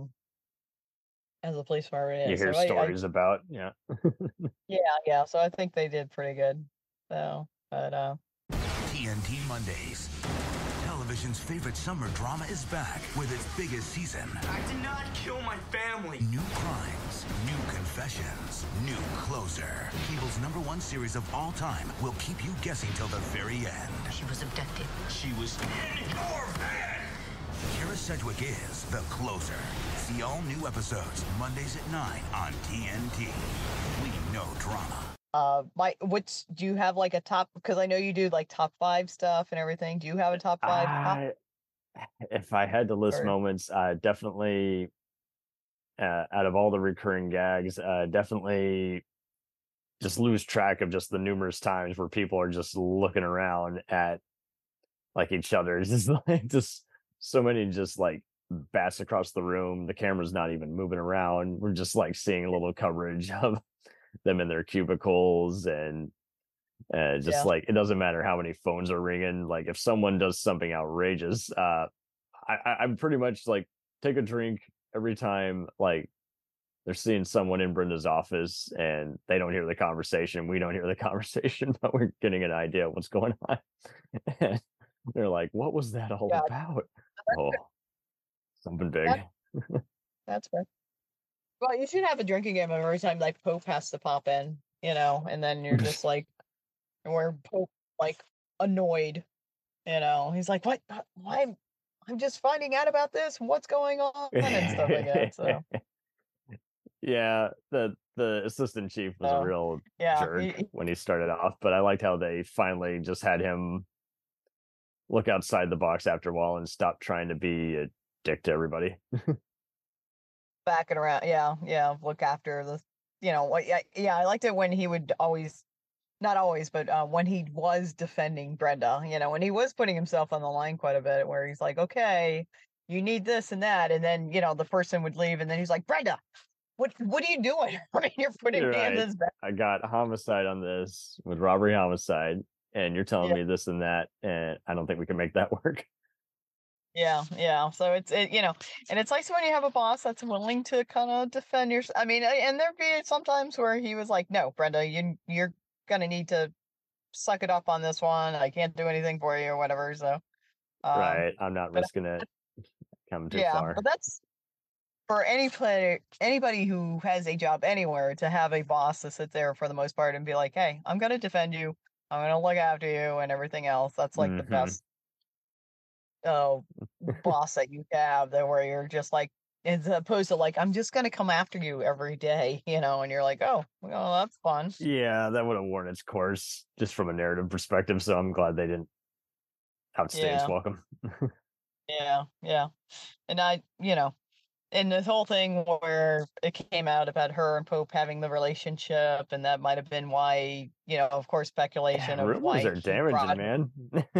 as a police department you hear stories about. Yeah. So I think they did pretty good. So, but TNT Mondays. Television's favorite summer drama is back with its biggest season. I did not kill my family. New crimes, new confessions, new closer. Cable's #1 series of all time will keep you guessing till the very end. She was abducted. She was in your van. Kara Sedgwick is the closer. See all new episodes Mondays at 9 on TNT. We know drama. do you have like a top, because I know you do like top 5 stuff and everything. Do you have a top 5? If I had to list moments, definitely out of all the recurring gags, definitely just lose track of just the numerous times where people are just looking around at like each other. It's just like just so many just like bats across the room. The camera's not even moving around. We're just like seeing a little coverage of them in their cubicles and just Yeah. like it doesn't matter how many phones are ringing. Like if someone does something outrageous, I'm pretty much like take a drink every time like they're seeing someone in Brenda's office and they don't hear the conversation. We don't hear the conversation, but we're getting an idea of what's going on. And they're like, "What was that all Yeah. about?" Oh, something big. That's fair. Well, you should have a drinking game every time like Pope has to pop in, and then you're just like, where Pope like annoyed, he's like, "What? Why? I'm just finding out about this. What's going on?" and stuff like that. So Yeah, the assistant chief was a real yeah, jerk when he started off, but I liked how they finally just had him look outside the box after a while and stop trying to be a dick to everybody. backing around, yeah, look after the, yeah, I liked it when he would always, not always, but when he was defending Brenda, when he was putting himself on the line quite a bit, where he's like, okay, you need this and that, and then the person would leave, and then he's like, Brenda, what are you doing? I mean, you're putting You're me in right. this bed. I got homicide on this with robbery homicide, and you're telling me this and that, and I don't think we can make that work. Yeah. So and it's nice when you have a boss that's willing to kind of defend your. I mean, and there'd be sometimes where he was like, "No, Brenda, you're gonna need to suck it up on this one. I can't do anything for you or whatever." So, Right, I'm not but risking it. Come too yeah, far. but that's for anybody who has a job anywhere to have a boss to sit there for the most part and be like, "Hey, I'm gonna defend you. I'm gonna look after you and everything else." That's like the best boss that you have there, where you're just like, as opposed to like, I'm just gonna come after you every day, and you're like, oh, well, that's fun. Yeah, that would have worn its course just from a narrative perspective. So I'm glad they didn't outstay its Yeah. welcome. Yeah. And and this whole thing where it came out about her and Pope having the relationship, and that might have been why, of course, speculation of Rumors why are he damaging, brought. man.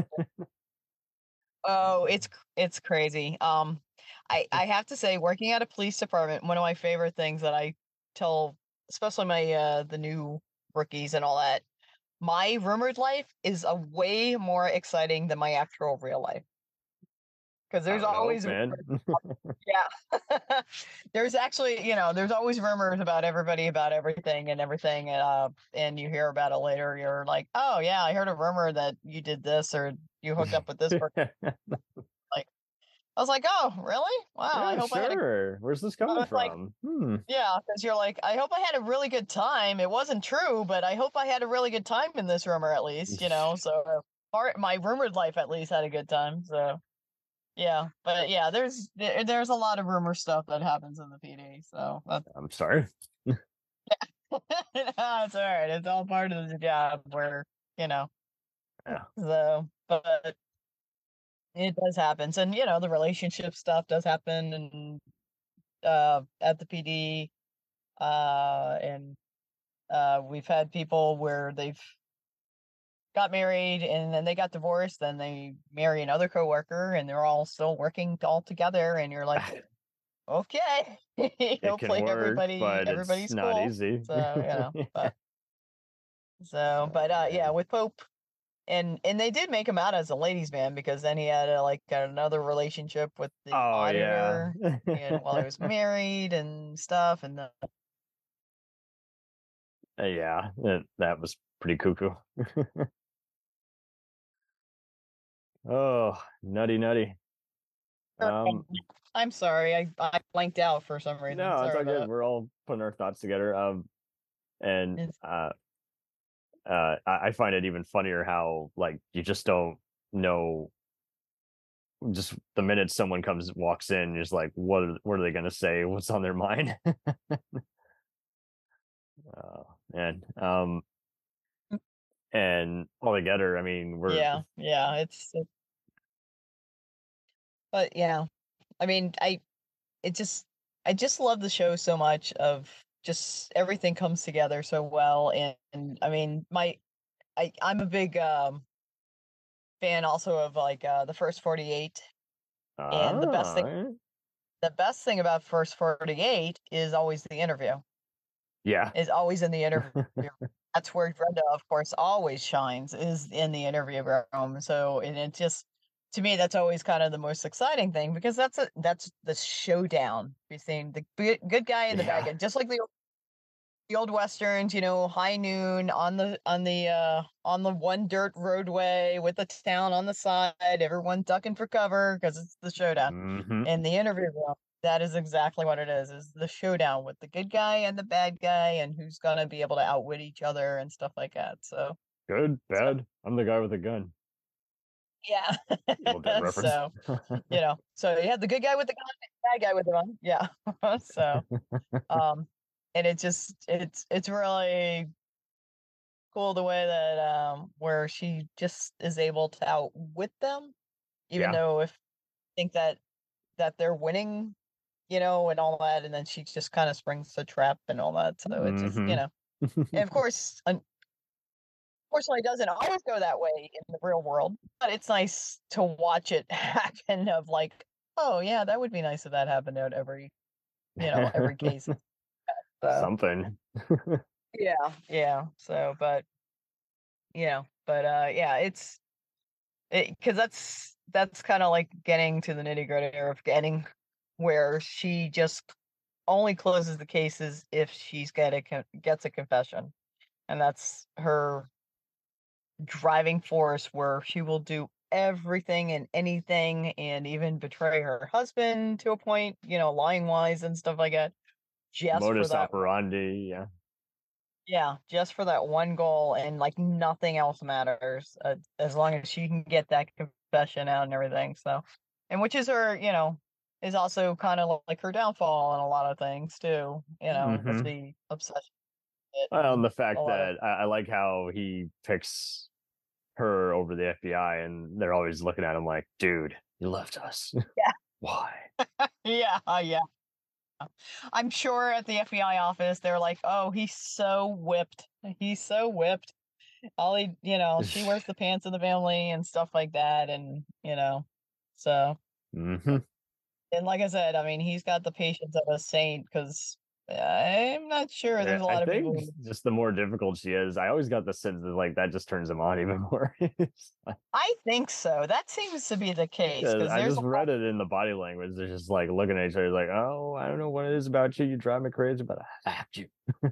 Oh, it's crazy. I have to say, working at a police department, one of my favorite things that I tell, especially my the new rookies and all that, my rumored life is a way more exciting than my actual real life. Because I there's don't know, always man. yeah, there's actually there's always rumors about everybody about everything and everything, and you hear about it later. You're like, oh yeah, I heard a rumor that you did this or you hooked up with this person. Like, I was like, oh really? Wow. I Yeah, hope I had a sure. Where's this coming was like, from? yeah, because you're like, I hope I had a really good time. It wasn't true, but I hope I had a really good time in this rumor at least, So my rumored life at least had a good time. So yeah, but yeah, there's a lot of rumor stuff that happens in the PD. So I'm sorry. no, it's all right. It's all part of the job where Yeah. So, but it does happen, and the relationship stuff does happen, and at the PD, and we've had people where they've got married and then they got divorced, then they marry another coworker, and they're all still working all together, and you're like, okay, It can hopefully work, but everybody's it's not cool. easy. So but yeah, with Pope. And they did make him out as a ladies' man, because then he had another relationship with the auditor, and while he was married and stuff, and Yeah, that was pretty cuckoo. Oh, nutty. I'm sorry, I blanked out for some reason. No, it's Sorry all about good. that. We're all putting our thoughts together. And I find it even funnier how like you just don't know. Just the minute someone walks in, you're just like, what are they gonna say? What's on their mind? Oh man. And altogether, I mean, Yeah, but yeah, I mean, I just love the show so much, of just everything comes together so well. And I mean, I'm a big fan also of like the First 48. And the best thing about First 48 is always the interview. Yeah. Is always in the interview. That's where Brenda, of course, always shines, is in the interview room. So, and it just, to me, that's always kind of the most exciting thing, because that's the showdown between the good guy and the bad guy, just like the old westerns, you know, high noon on the one dirt roadway with the town on the side, everyone ducking for cover because it's the showdown. And the interview room, that is exactly what it is the showdown with the good guy and the bad guy, and who's gonna be able to outwit each other and stuff like that. So good, bad. I'm the guy with a gun. Yeah. Evil Dead reference. So, you know, so you have the good guy with the gun, bad guy with the gun. Yeah. So, and it's really cool the way that where she just is able to outwit them, even though if think that they're winning, you know, and all that, and then she just kind of springs the trap and all that. So it's just, you know, and of course, unfortunately, it doesn't always go that way in the real world, but it's nice to watch it happen. Of like, oh yeah, that would be nice if that happened at every case. So, Something. yeah. So, but yeah, it's because that's kind of like getting to the nitty gritty of getting where she just only closes the cases if she's gets a confession, and that's her driving force, where she will do everything and anything and even betray her husband to a point, you know, lying wise and stuff like that, just for Modus that operandi, just for that one goal, and like nothing else matters, as long as she can get that confession out and everything. So, and which is her, you know, is also kind of like her downfall in a lot of things too, you know, with the obsession. Well, and the fact that I like how he picks her over the FBI, and they're always looking at him like, dude, you left us. Yeah. Why? Yeah. I'm sure at the FBI office, they're like, oh, he's so whipped. He's so whipped. All he, you know, she wears the pants of the family and stuff like that. And, you know, so. And like I said, I mean, he's got the patience of a saint, because I'm not sure there's a lot I of think people. just the more difficult she is, I always got the sense that like that just turns him on even more. I think so. That seems to be the case. Because I just read it in the body language. They're just like looking at each other like, oh, I don't know what it is about you. You drive me crazy, but I have you.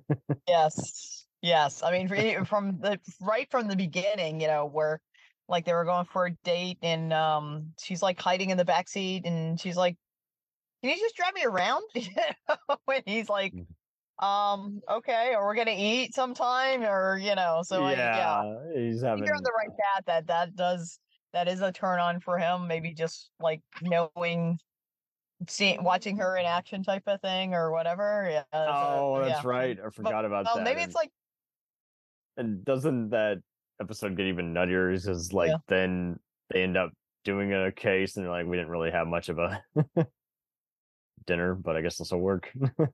Yes. I mean, right from the beginning, you know, where like they were going for a date, and she's like hiding in the back seat, and she's like, can you just drive me around? When he's like, okay, or we're gonna eat sometime, or you know, so he's having. You're on the right path. That is a turn on for him. Maybe just like knowing, watching her in action type of thing or whatever. Yeah. That's right. I forgot about that. Maybe it's like. And doesn't that episode get even nuttier? Because like then they end up doing a case, and they're like, we didn't really have much of a dinner, but I guess this will work.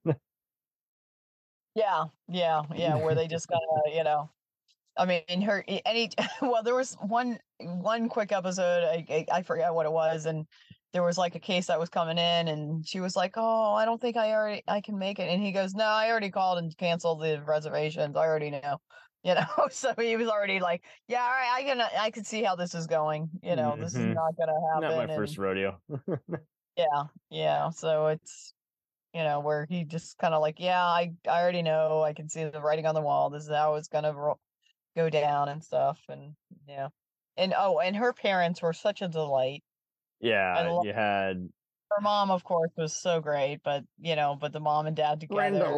Yeah, where they just gotta, you know, I mean, well, there was one quick episode, I forgot what it was, and there was like a case that was coming in, and she was like, oh, I don't think I can make it, and he goes, no, I already called and canceled the reservations, I already know, you know. So he was already like, yeah, all right, I can see how this is going, you know. This is not gonna happen. Not my first rodeo. Yeah, so it's, you know, where he just kind of like, yeah, I already know, I can see the writing on the wall, this is how it's gonna go down and stuff. And yeah, and and her parents were such a delight. You had her mom, of course, was so great, but you know, but the mom and dad together,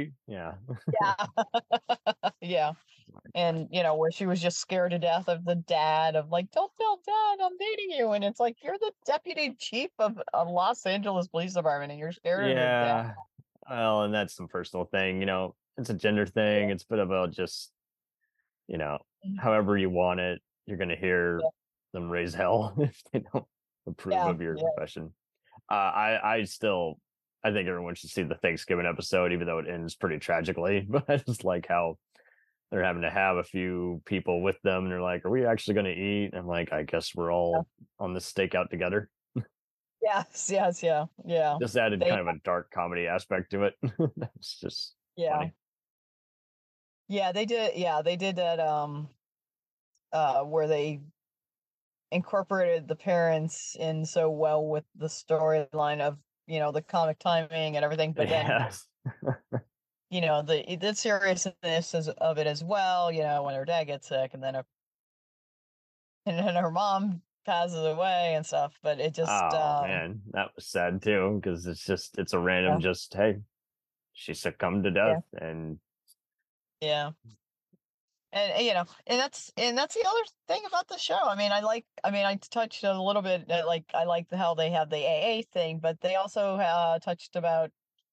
yeah. And you know, where she was just scared to death of the dad, of like, don't tell dad I'm dating you, and it's like, you're the deputy chief of a Los Angeles Police Department, and you're scared of his dad. Well, and that's some personal thing, you know. It's a gender thing. It's a bit about just, you know, however you want it, you're gonna hear them raise hell if they don't approve of your profession. I still I think everyone should see the Thanksgiving episode, even though it ends pretty tragically. But I just like how they're having to have a few people with them, and they're like, "Are we actually going to eat?" I'm like, "I guess we're all on this stakeout together." Yes, yeah. Just added They, kind of a dark comedy aspect to it. It's just yeah, funny. yeah, they did. Yeah, they did that. Where they incorporated the parents in so well with the storyline of the comic timing and everything, but then Yes. the seriousness of it as well. When her dad gets sick, and then her mom passes away and stuff. But it just Oh man, that was sad too, because it's a random hey, she succumbed to yeah, death, and yeah. And that's the other thing about the show. I touched a little bit. I like how they have the AA thing, but they also touched about,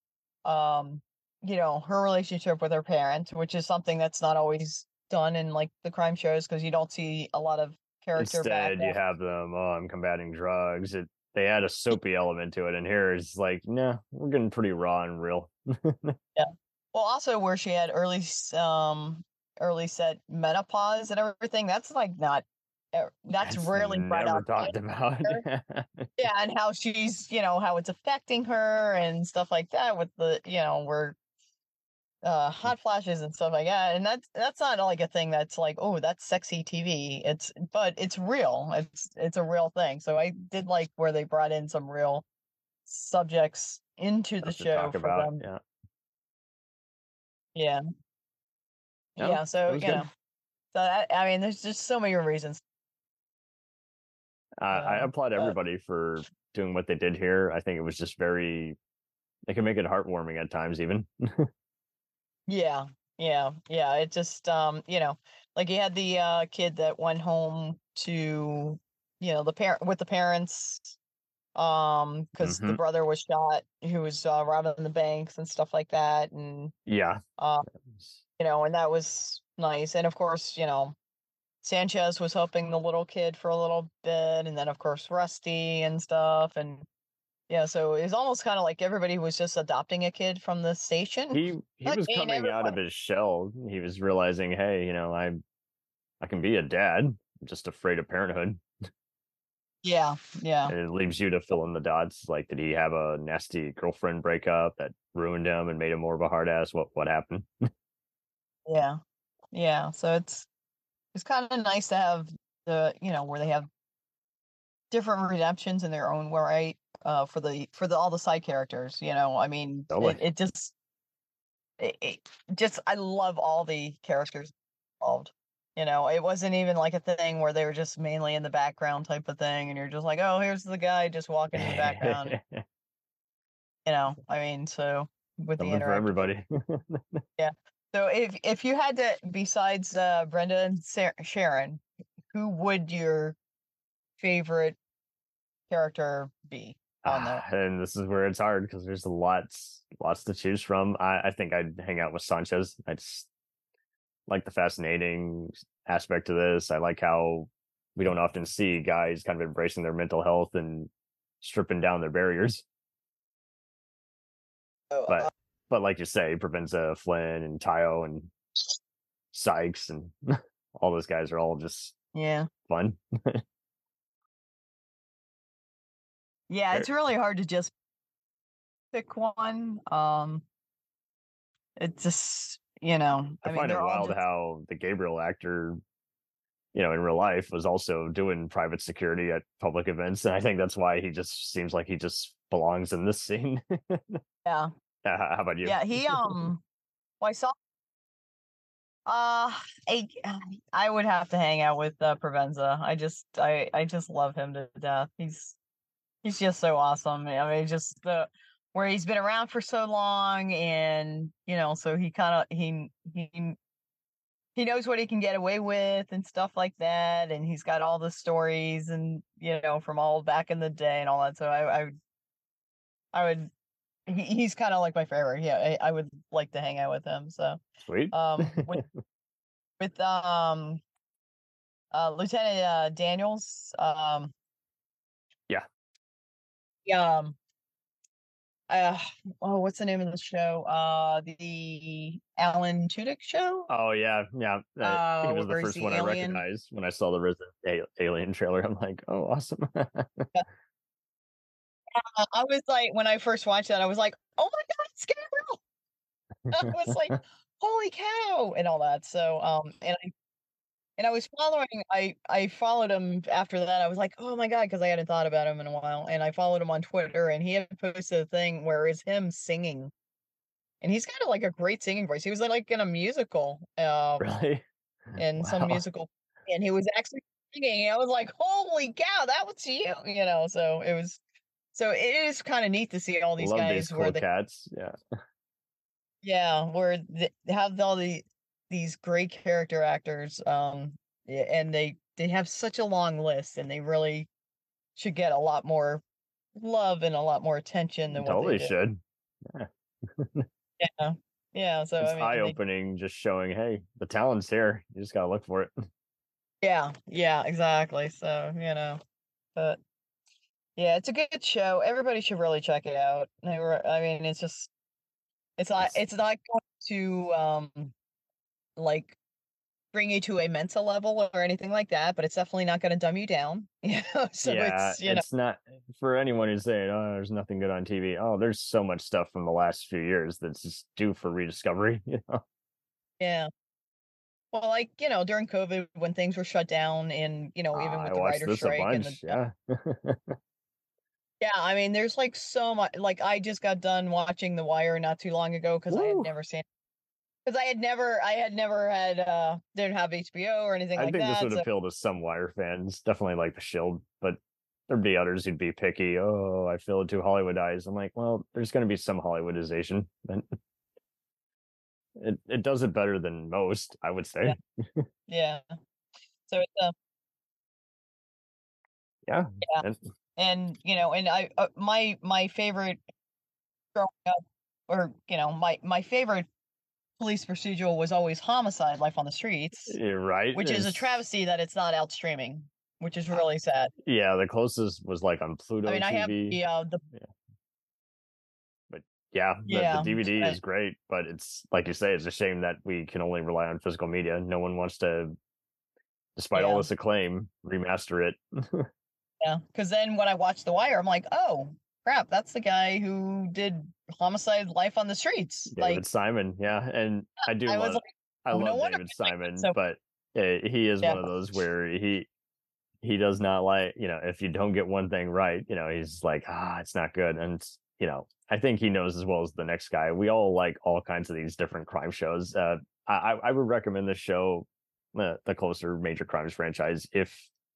her relationship with her parents, which is something that's not always done in like the crime shows because you don't see a lot of character instead you background. have them, oh, I'm combating drugs. They add a soapy element to it, and here it's like, nah, we're getting pretty raw and real. Yeah. Well, also where she had early set menopause and everything. That's like not. That's It's rarely brought never up. talked about. Yeah, and how she's, how it's affecting her and stuff like that with the, where hot flashes and stuff like that. And that's not like a thing that's like, oh, that's sexy TV. But it's real. It's a real thing. So I did like where they brought in some real subjects into the To show talk for about, them. yeah. Yeah. No, Yeah, it so was good. there's just so many reasons. I applaud everybody for doing what they did here. I think it was just they can make it heartwarming at times, even. Yeah, yeah. It just like you had the kid that went home to the parent with the parents because the Mhm. brother was shot who was robbing the banks and stuff like that, and Yeah. and that was nice. And of course, Sanchez was helping the little kid for a little bit, and then of course Rusty and stuff. And yeah, so it was almost kind of like everybody was just adopting a kid from the station. He was coming out of his shell. He was realizing, hey, I can be a dad. I'm just afraid of parenthood. Yeah. And it leaves you to fill in the dots. Like, did he have a nasty girlfriend breakup that ruined him and made him more of a hard ass? What happened? Yeah. So it's kind of nice to have where they have different redemptions in their own right for the all the side characters. Totally. It just I love all the characters involved. It wasn't even like a thing where they were just mainly in the background type of thing, and you're just like, oh, here's the guy just walking in the background. So with the Something for interactive, everybody. yeah. So if you had to, besides Brenda and Sharon, who would your favorite character be on there? And this is where it's hard because there's lots to choose from. I think I'd hang out with Sanchez. I just like the fascinating aspect to this. I like how we don't often see guys kind of embracing their mental health and stripping down their barriers. But like you say, Provenza, Flynn, and Tayo, and Sykes, and all those guys are all just fun. Yeah, it's really hard to just pick one. It's just I find it wild how the Gabriel actor, in real life was also doing private security at public events, and I think that's why he just seems like he just belongs in this scene. Yeah. How about you? Yeah, he well, I saw I would have to hang out with Provenza. I just love him to death. He's just so awesome. Just where he's been around for so long, and so he kind of he knows what he can get away with and stuff like that, and he's got all the stories and from all back in the day and all that. So I would he's kind of like my favorite. Yeah, I would like to hang out with him. So sweet. With Lieutenant Daniels. Yeah. uh, oh, what's the name of the show? The Alan Tudyk show. Oh yeah, yeah. He was the Where's first the one I alien? recognized when I saw the Resident Alien trailer. I'm like, oh, awesome. I was like, when I first watched that, I was like, oh my god, it's Gabriel. I was like, holy cow, and all that. So, and I was following. I followed him after that. I was like, oh my god, because I hadn't thought about him in a while, and I followed him on Twitter, and he had posted a thing where it's him singing, and he's got like a great singing voice. He was like in a musical, Really? in some Wow. musical, and he was actually singing. I was like, holy cow, that was you, you know. So it was. So it is kind of neat to see all these Love guys these where cool they, cats. Yeah. yeah, where they have all these great character actors, yeah, and they have such a long list, and they really should get a lot more love and a lot more attention than what they Totally do. should. Yeah. Yeah, yeah. So It's I mean, eye opening, just showing, hey, the talent's here. You just gotta look for it. yeah, yeah, exactly. So but yeah, it's a good show. Everybody should really check it out. I mean, it's just it's not going to like bring you to a mental level or anything like that, but it's definitely not going to dumb you down. So Yeah, it's it's not for anyone who's saying, "Oh, there's nothing good on TV." Oh, there's so much stuff from the last few years that's just due for rediscovery. yeah. Well, like during COVID when things were shut down, and even I with the watched writer this a strike and the bunch. Yeah. yeah, I mean, there's like so much. Like I just got done watching The Wire not too long ago because I had Woo. never seen. Because I had never had didn't have HBO or anything I like think this that. would So appeal to some Wire fans, definitely like the Shield, but there'd be others who'd be picky. Oh, I feel it too Hollywoodized. I'm like, well, there's going to be some Hollywoodization, but it does it better than most, I would say. yeah. So it's Yeah. yeah. And and I my favorite growing up, or my favorite police procedural was always Homicide: Life on the Streets, You're right. which is a travesty that it's not out streaming, which is really sad. Yeah, the closest was like on Pluto I mean, I have TV. the But yeah, Yeah, the DVD but- is great, but it's like you say, it's a shame that we can only rely on physical media. No one wants to, despite all Yeah. this acclaim, remaster it. yeah, because then when I watched The Wire, I'm like, oh crap, that's the guy who did Homicide: Life on the Streets. David Like, Simon, yeah, and I do I was love, like, I oh, no love wonder David I like it Simon, so- but he is Yeah. one of those where he does not like, if you don't get one thing right, he's like, it's not good, and I think he knows as well as the next guy. We all like all kinds of these different crime shows. I would recommend this show, the Closer Major Crimes franchise, if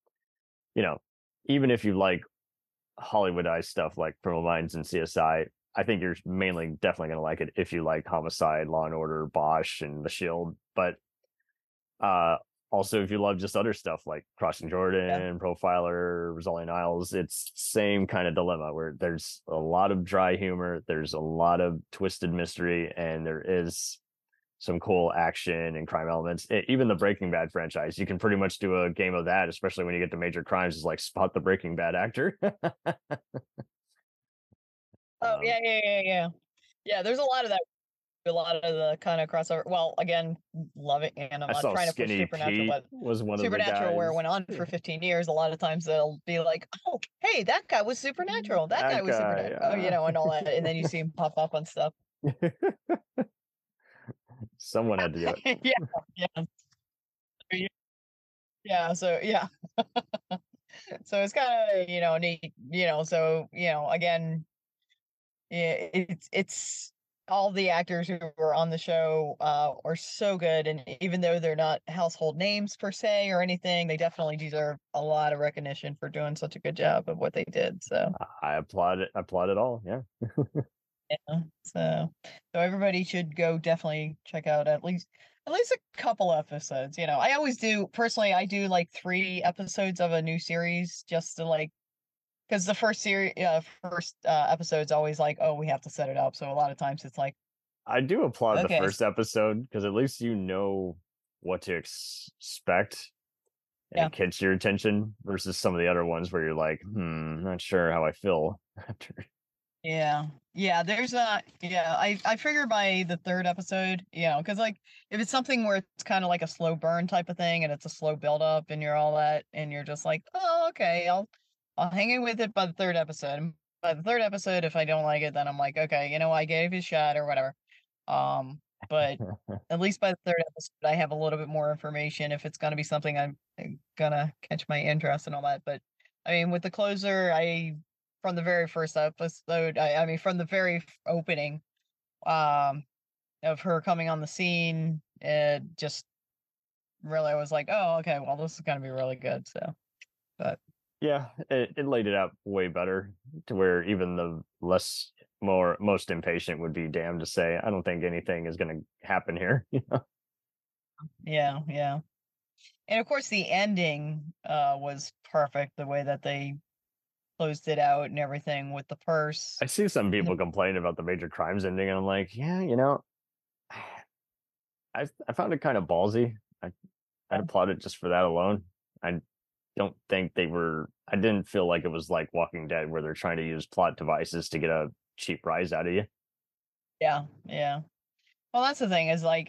even if you like Hollywoodized stuff like Criminal Minds and CSI. I think you're mainly definitely going to like it if you like Homicide, Law and Order, Bosch, and The Shield. But also, if you love just other stuff like Crossing Jordan, Profiler, Rosalie Niles, it's same kind of dilemma where there's a lot of dry humor, there's a lot of twisted mystery, and there is some cool action and crime elements. Even the Breaking Bad franchise, you can pretty much do a game of that, especially when you get to Major Crimes, is like spot the Breaking Bad actor. Oh yeah. Yeah, there's a lot of that. A lot of the kind of crossover. Well, again, love it, and I'm I not saw trying to push Skinny Supernatural, Pete but was one of the Supernatural, where it guys. went on for 15 years, a lot of times they'll be like, "Oh, hey, that guy was Supernatural. That guy was Supernatural," and all that, and then you see him pop up on stuff. Someone had to do it. Yeah. So yeah. So it's kind of neat, So again, yeah, it's all the actors who were on the show are so good, and even though they're not household names per se or anything, they definitely deserve a lot of recognition for doing such a good job of what they did. So I applaud it. I applaud it all. Yeah. yeah, so everybody should go definitely check out at least a couple episodes. I always do personally. I do like 3 episodes of a new series just to like. Because the first episode's always like, oh, we have to set it up. So a lot of times it's like, I do applaud Okay. the first episode because at least you know what to expect and it catches your attention versus some of the other ones where you're like, not sure how I feel after. yeah, Yeah, there's a yeah. I figure by the third episode, because like if it's something where it's kind of like a slow burn type of thing, and it's a slow build up, and you're all that, and you're just like, oh, okay, I'll hang in with it by the third episode. And by the third episode, if I don't like it, then I'm like, okay, I gave it a shot or whatever. But at least by the third episode, I have a little bit more information if it's gonna be something I'm gonna catch my interest and all that. But I mean, with the closer, from the very first episode, I mean, from the very opening, um, of her coming on the scene, it just really was like, oh, okay, well, this is gonna be really good. So, but Yeah, it laid it out way better to where even the most impatient would be damned to say, I don't think anything is going to happen here. yeah, yeah. And of course, the ending was perfect. The way that they closed it out and everything with the purse. I see some people complain about the Major Crimes ending, and I'm like, yeah, I found it kind of ballsy. I'd applaud it just for that alone. I don't think I didn't feel like it was like Walking Dead where they're trying to use plot devices to get a cheap rise out of you. Yeah, yeah. Well, that's the thing is like,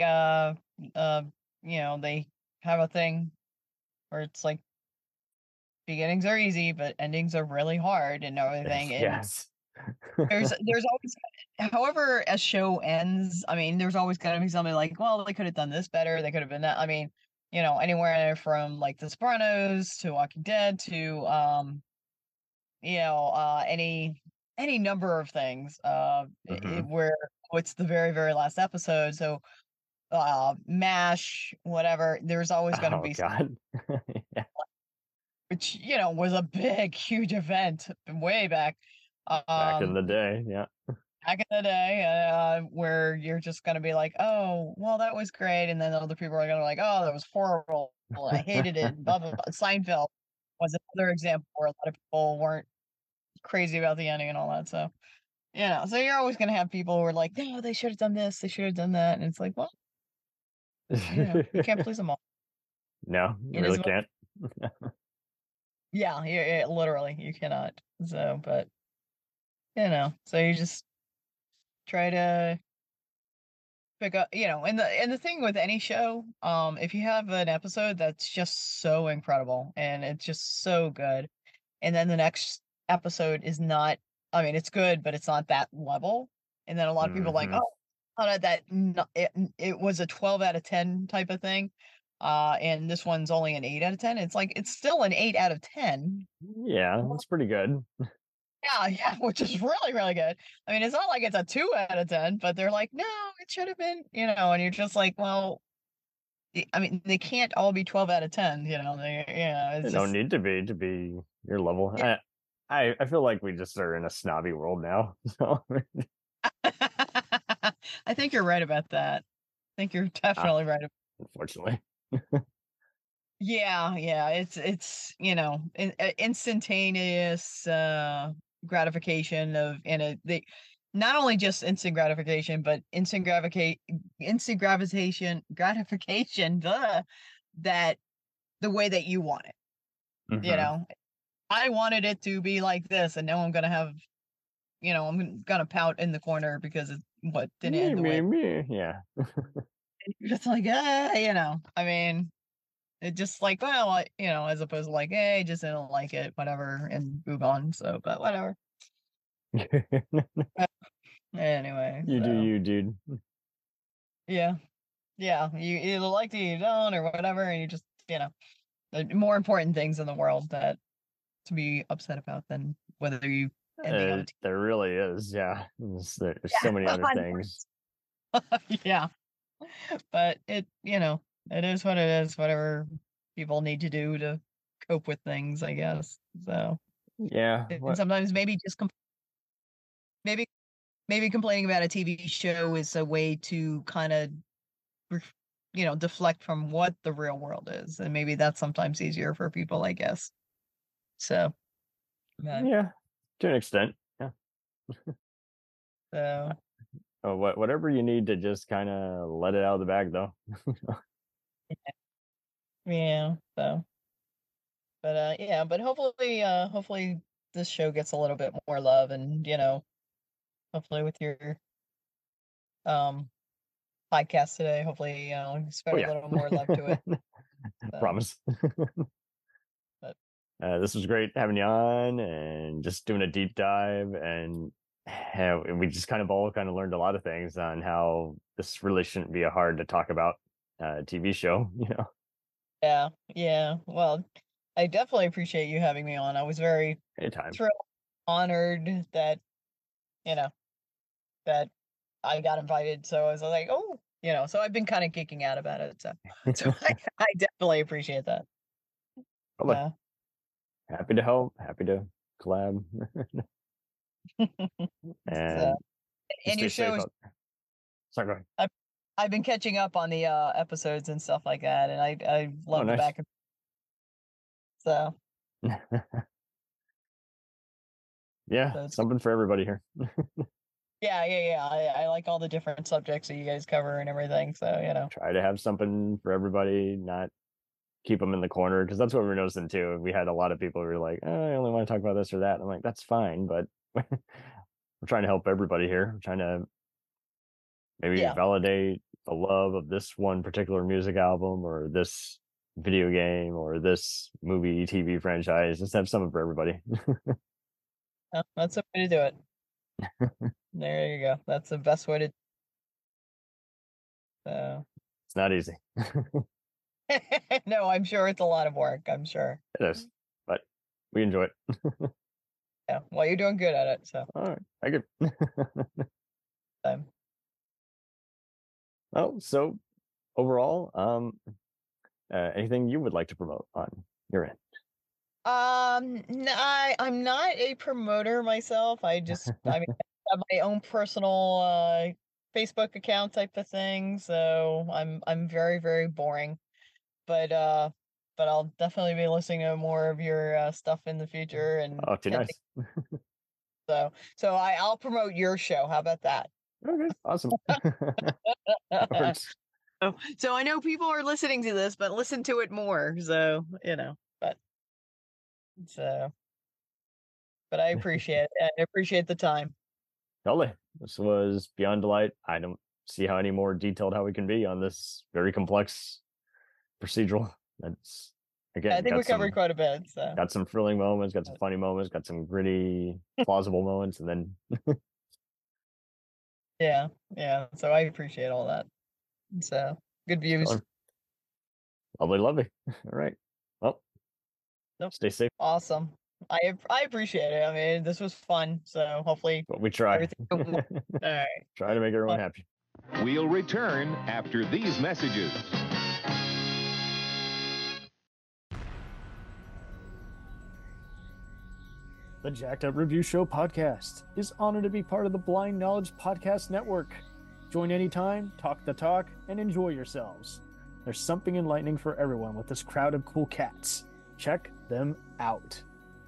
they have a thing where it's like beginnings are easy, but endings are really hard and everything. And Yes. there's always, however a show ends, I mean, there's always going to be something like, well, they could have done this better. They could have been that. I mean, anywhere from like The Sopranos to Walking Dead to, any number of things, where it's the very, very last episode. So, MASH, whatever, there's always going to Oh be God. Yeah. which was a big, huge event way back. Back in the day, yeah. Back in the day, where you're just gonna be like, oh, well, that was great, and then other people are gonna be like, oh, that was horrible. I hated it. Blah blah blah. Seinfeld was another example where a lot of people weren't crazy about the ending and all that. So, so you're always gonna have people who are like, no, they should have done this, they should have done that, and it's like, well, you can't please them all. No, you It really is can't. Yeah, literally, you cannot. So, but so you just try to pick up, and the thing with any show, if you have an episode that's just so incredible and it's just so good, and then the next episode is not, I mean, it's good, but it's not that level, and then a lot of people are like, Mhm. oh, it was a 12 out of 10 type of thing, and this one's only an 8 out of 10. It's like it's still an 8 out of 10. Yeah, that's pretty good. Yeah, which is really, really good. I mean, it's not like it's a 2 out of 10, but they're like, no, it should have been, and you're just like, well, I mean, they can't all be 12 out of 10, They it's don't just, need to be your level. Yeah. I feel like we just are in a snobby world now. So I think you're right about that. I think you're definitely right. unfortunately. Yeah, yeah, it's instantaneous gratification not only just instant gratification, but instant gratification that the way that you want it. Mhm. I wanted it to be like this, and now I'm gonna have, I'm gonna pout in the corner because it what didn't end the way. Me. Yeah. You're just like, I mean, it just like, well, as opposed to like, hey, just didn't like it, whatever, and move on. So, but whatever. Anyway, You do so, you, dude. yeah, yeah, you either like it, you don't, or whatever, and you just, more important things in the world that to be upset about than whether you ending on a There really is, yeah. There's so many other things. yeah, but it is what it is. Whatever people need to do to cope with things, I guess. So Yeah. and sometimes maybe just maybe complaining about a TV show is a way to kind of deflect from what the real world is, and maybe that's sometimes easier for people, I guess. So Yeah, to an extent. Yeah. So Whatever you need to just kind of let it out of the bag, though. yeah. So, but yeah, but hopefully this show gets a little bit more love, and hopefully with your podcast today. Hopefully, spread a little more love to it. Promise. This was great having you on and just doing a deep dive, and we just kind of learned a lot of things on how this really shouldn't be a hard to talk about TV show, Yeah. Well, I definitely appreciate you having me on. I was very thrilled, honored that that I got invited. So I was like, oh, so I've been kind of geeking out about it. So I definitely appreciate that. Yeah. Happy to help. Happy to collab. And your show is. Sorry, go ahead. I've been catching up on the episodes and stuff like that, and I love the back and so. Yeah, something for everybody here. Yeah. I like all the different subjects that you guys cover and everything. So try to have something for everybody, not keep them in the corner, because that's what we're noticing too. We had a lot of people who were like, I only want to talk about this or that. And I'm like, that's fine, but we're trying to help everybody here. We're trying to maybe validate the love of this one particular music album or this video game or this movie, TV franchise. Just have something for everybody. That's the way to do it. There you go. That's the best way to. It's not easy. No, I'm sure it's a lot of work. I'm sure it is, but we enjoy it. Yeah, well, you're doing good at it. So all right, I good. Oh, so overall, anything you would like to promote on your end? No, I'm not a promoter myself. I have my own personal Facebook account type of thing. So I'm very, very boring. But I'll definitely be listening to more of your stuff in the future. And too nice. So I'll promote your show. How about that? Okay, awesome. So I know people are listening to this, but listen to it more. So but I appreciate it. I appreciate the time. Totally. This was Beyond Delight. I don't see how any more detailed how we can be on this very complex procedural. That's again. I think we covered quite a bit. So got some thrilling moments, got some funny moments, got some gritty, plausible moments, and then. Yeah. So I appreciate all that. So good views. Lovely. All right. Well, stay safe. Awesome. I appreciate it. I mean, this was fun. So hopefully, but we try. All right. Try to make everyone happy. We'll return after these messages. The Jacked Up Review Show podcast is honored to be part of the Blind Knowledge Podcast Network. Join anytime, talk the talk, and enjoy yourselves. There's something enlightening for everyone with this crowd of cool cats. Check them out.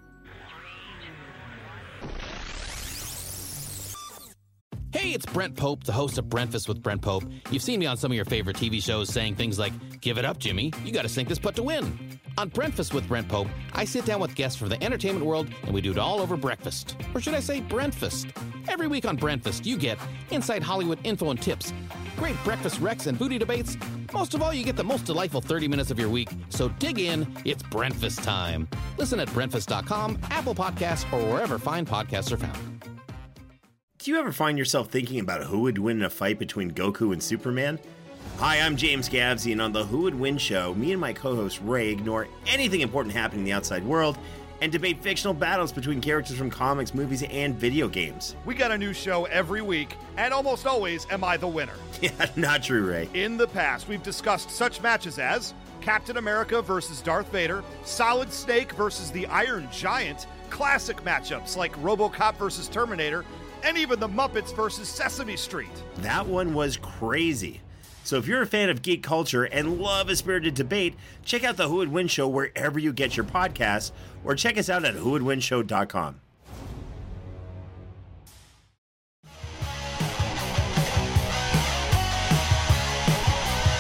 Hey, it's Brent Pope, the host of Breakfast with Brent Pope. You've seen me on some of your favorite TV shows saying things like, "Give it up, Jimmy. You got to sink this putt to win." On Breakfast with Brent Pope, I sit down with guests from the entertainment world, and we do it all over breakfast. Or should I say Brentfast? Every week on Brentfast, you get inside Hollywood info and tips, great breakfast recs and foodie debates. Most of all, you get the most delightful 30 minutes of your week. So dig in. It's Brentfast time. Listen at Brentfast.com, Apple Podcasts, or wherever fine podcasts are found. Do you ever find yourself thinking about who would win in a fight between Goku and Superman? Hi, I'm James Gavsey, and on the Who Would Win show, me and my co-host Ray ignore anything important happening in the outside world and debate fictional battles between characters from comics, movies, and video games. We got a new show every week, and almost always am I the winner. Yeah, not true, Ray. In the past, we've discussed such matches as Captain America versus Darth Vader, Solid Snake versus the Iron Giant, classic matchups like RoboCop versus Terminator, and even the Muppets versus Sesame Street. That one was crazy. So if you're a fan of geek culture and love a spirited debate, check out the Who Would Win show wherever you get your podcasts, or check us out at whowouldwinshow.com.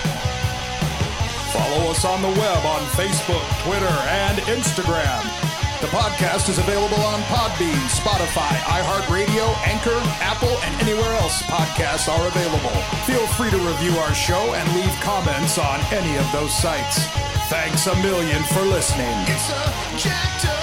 Follow us on the web on Facebook, Twitter, and Instagram The podcast is available on Podbean, Spotify, iHeartRadio, Anchor, Apple, and anywhere else podcasts are available. Feel free to review our show and leave comments on any of those sites. Thanks a million for listening. It's a jacked up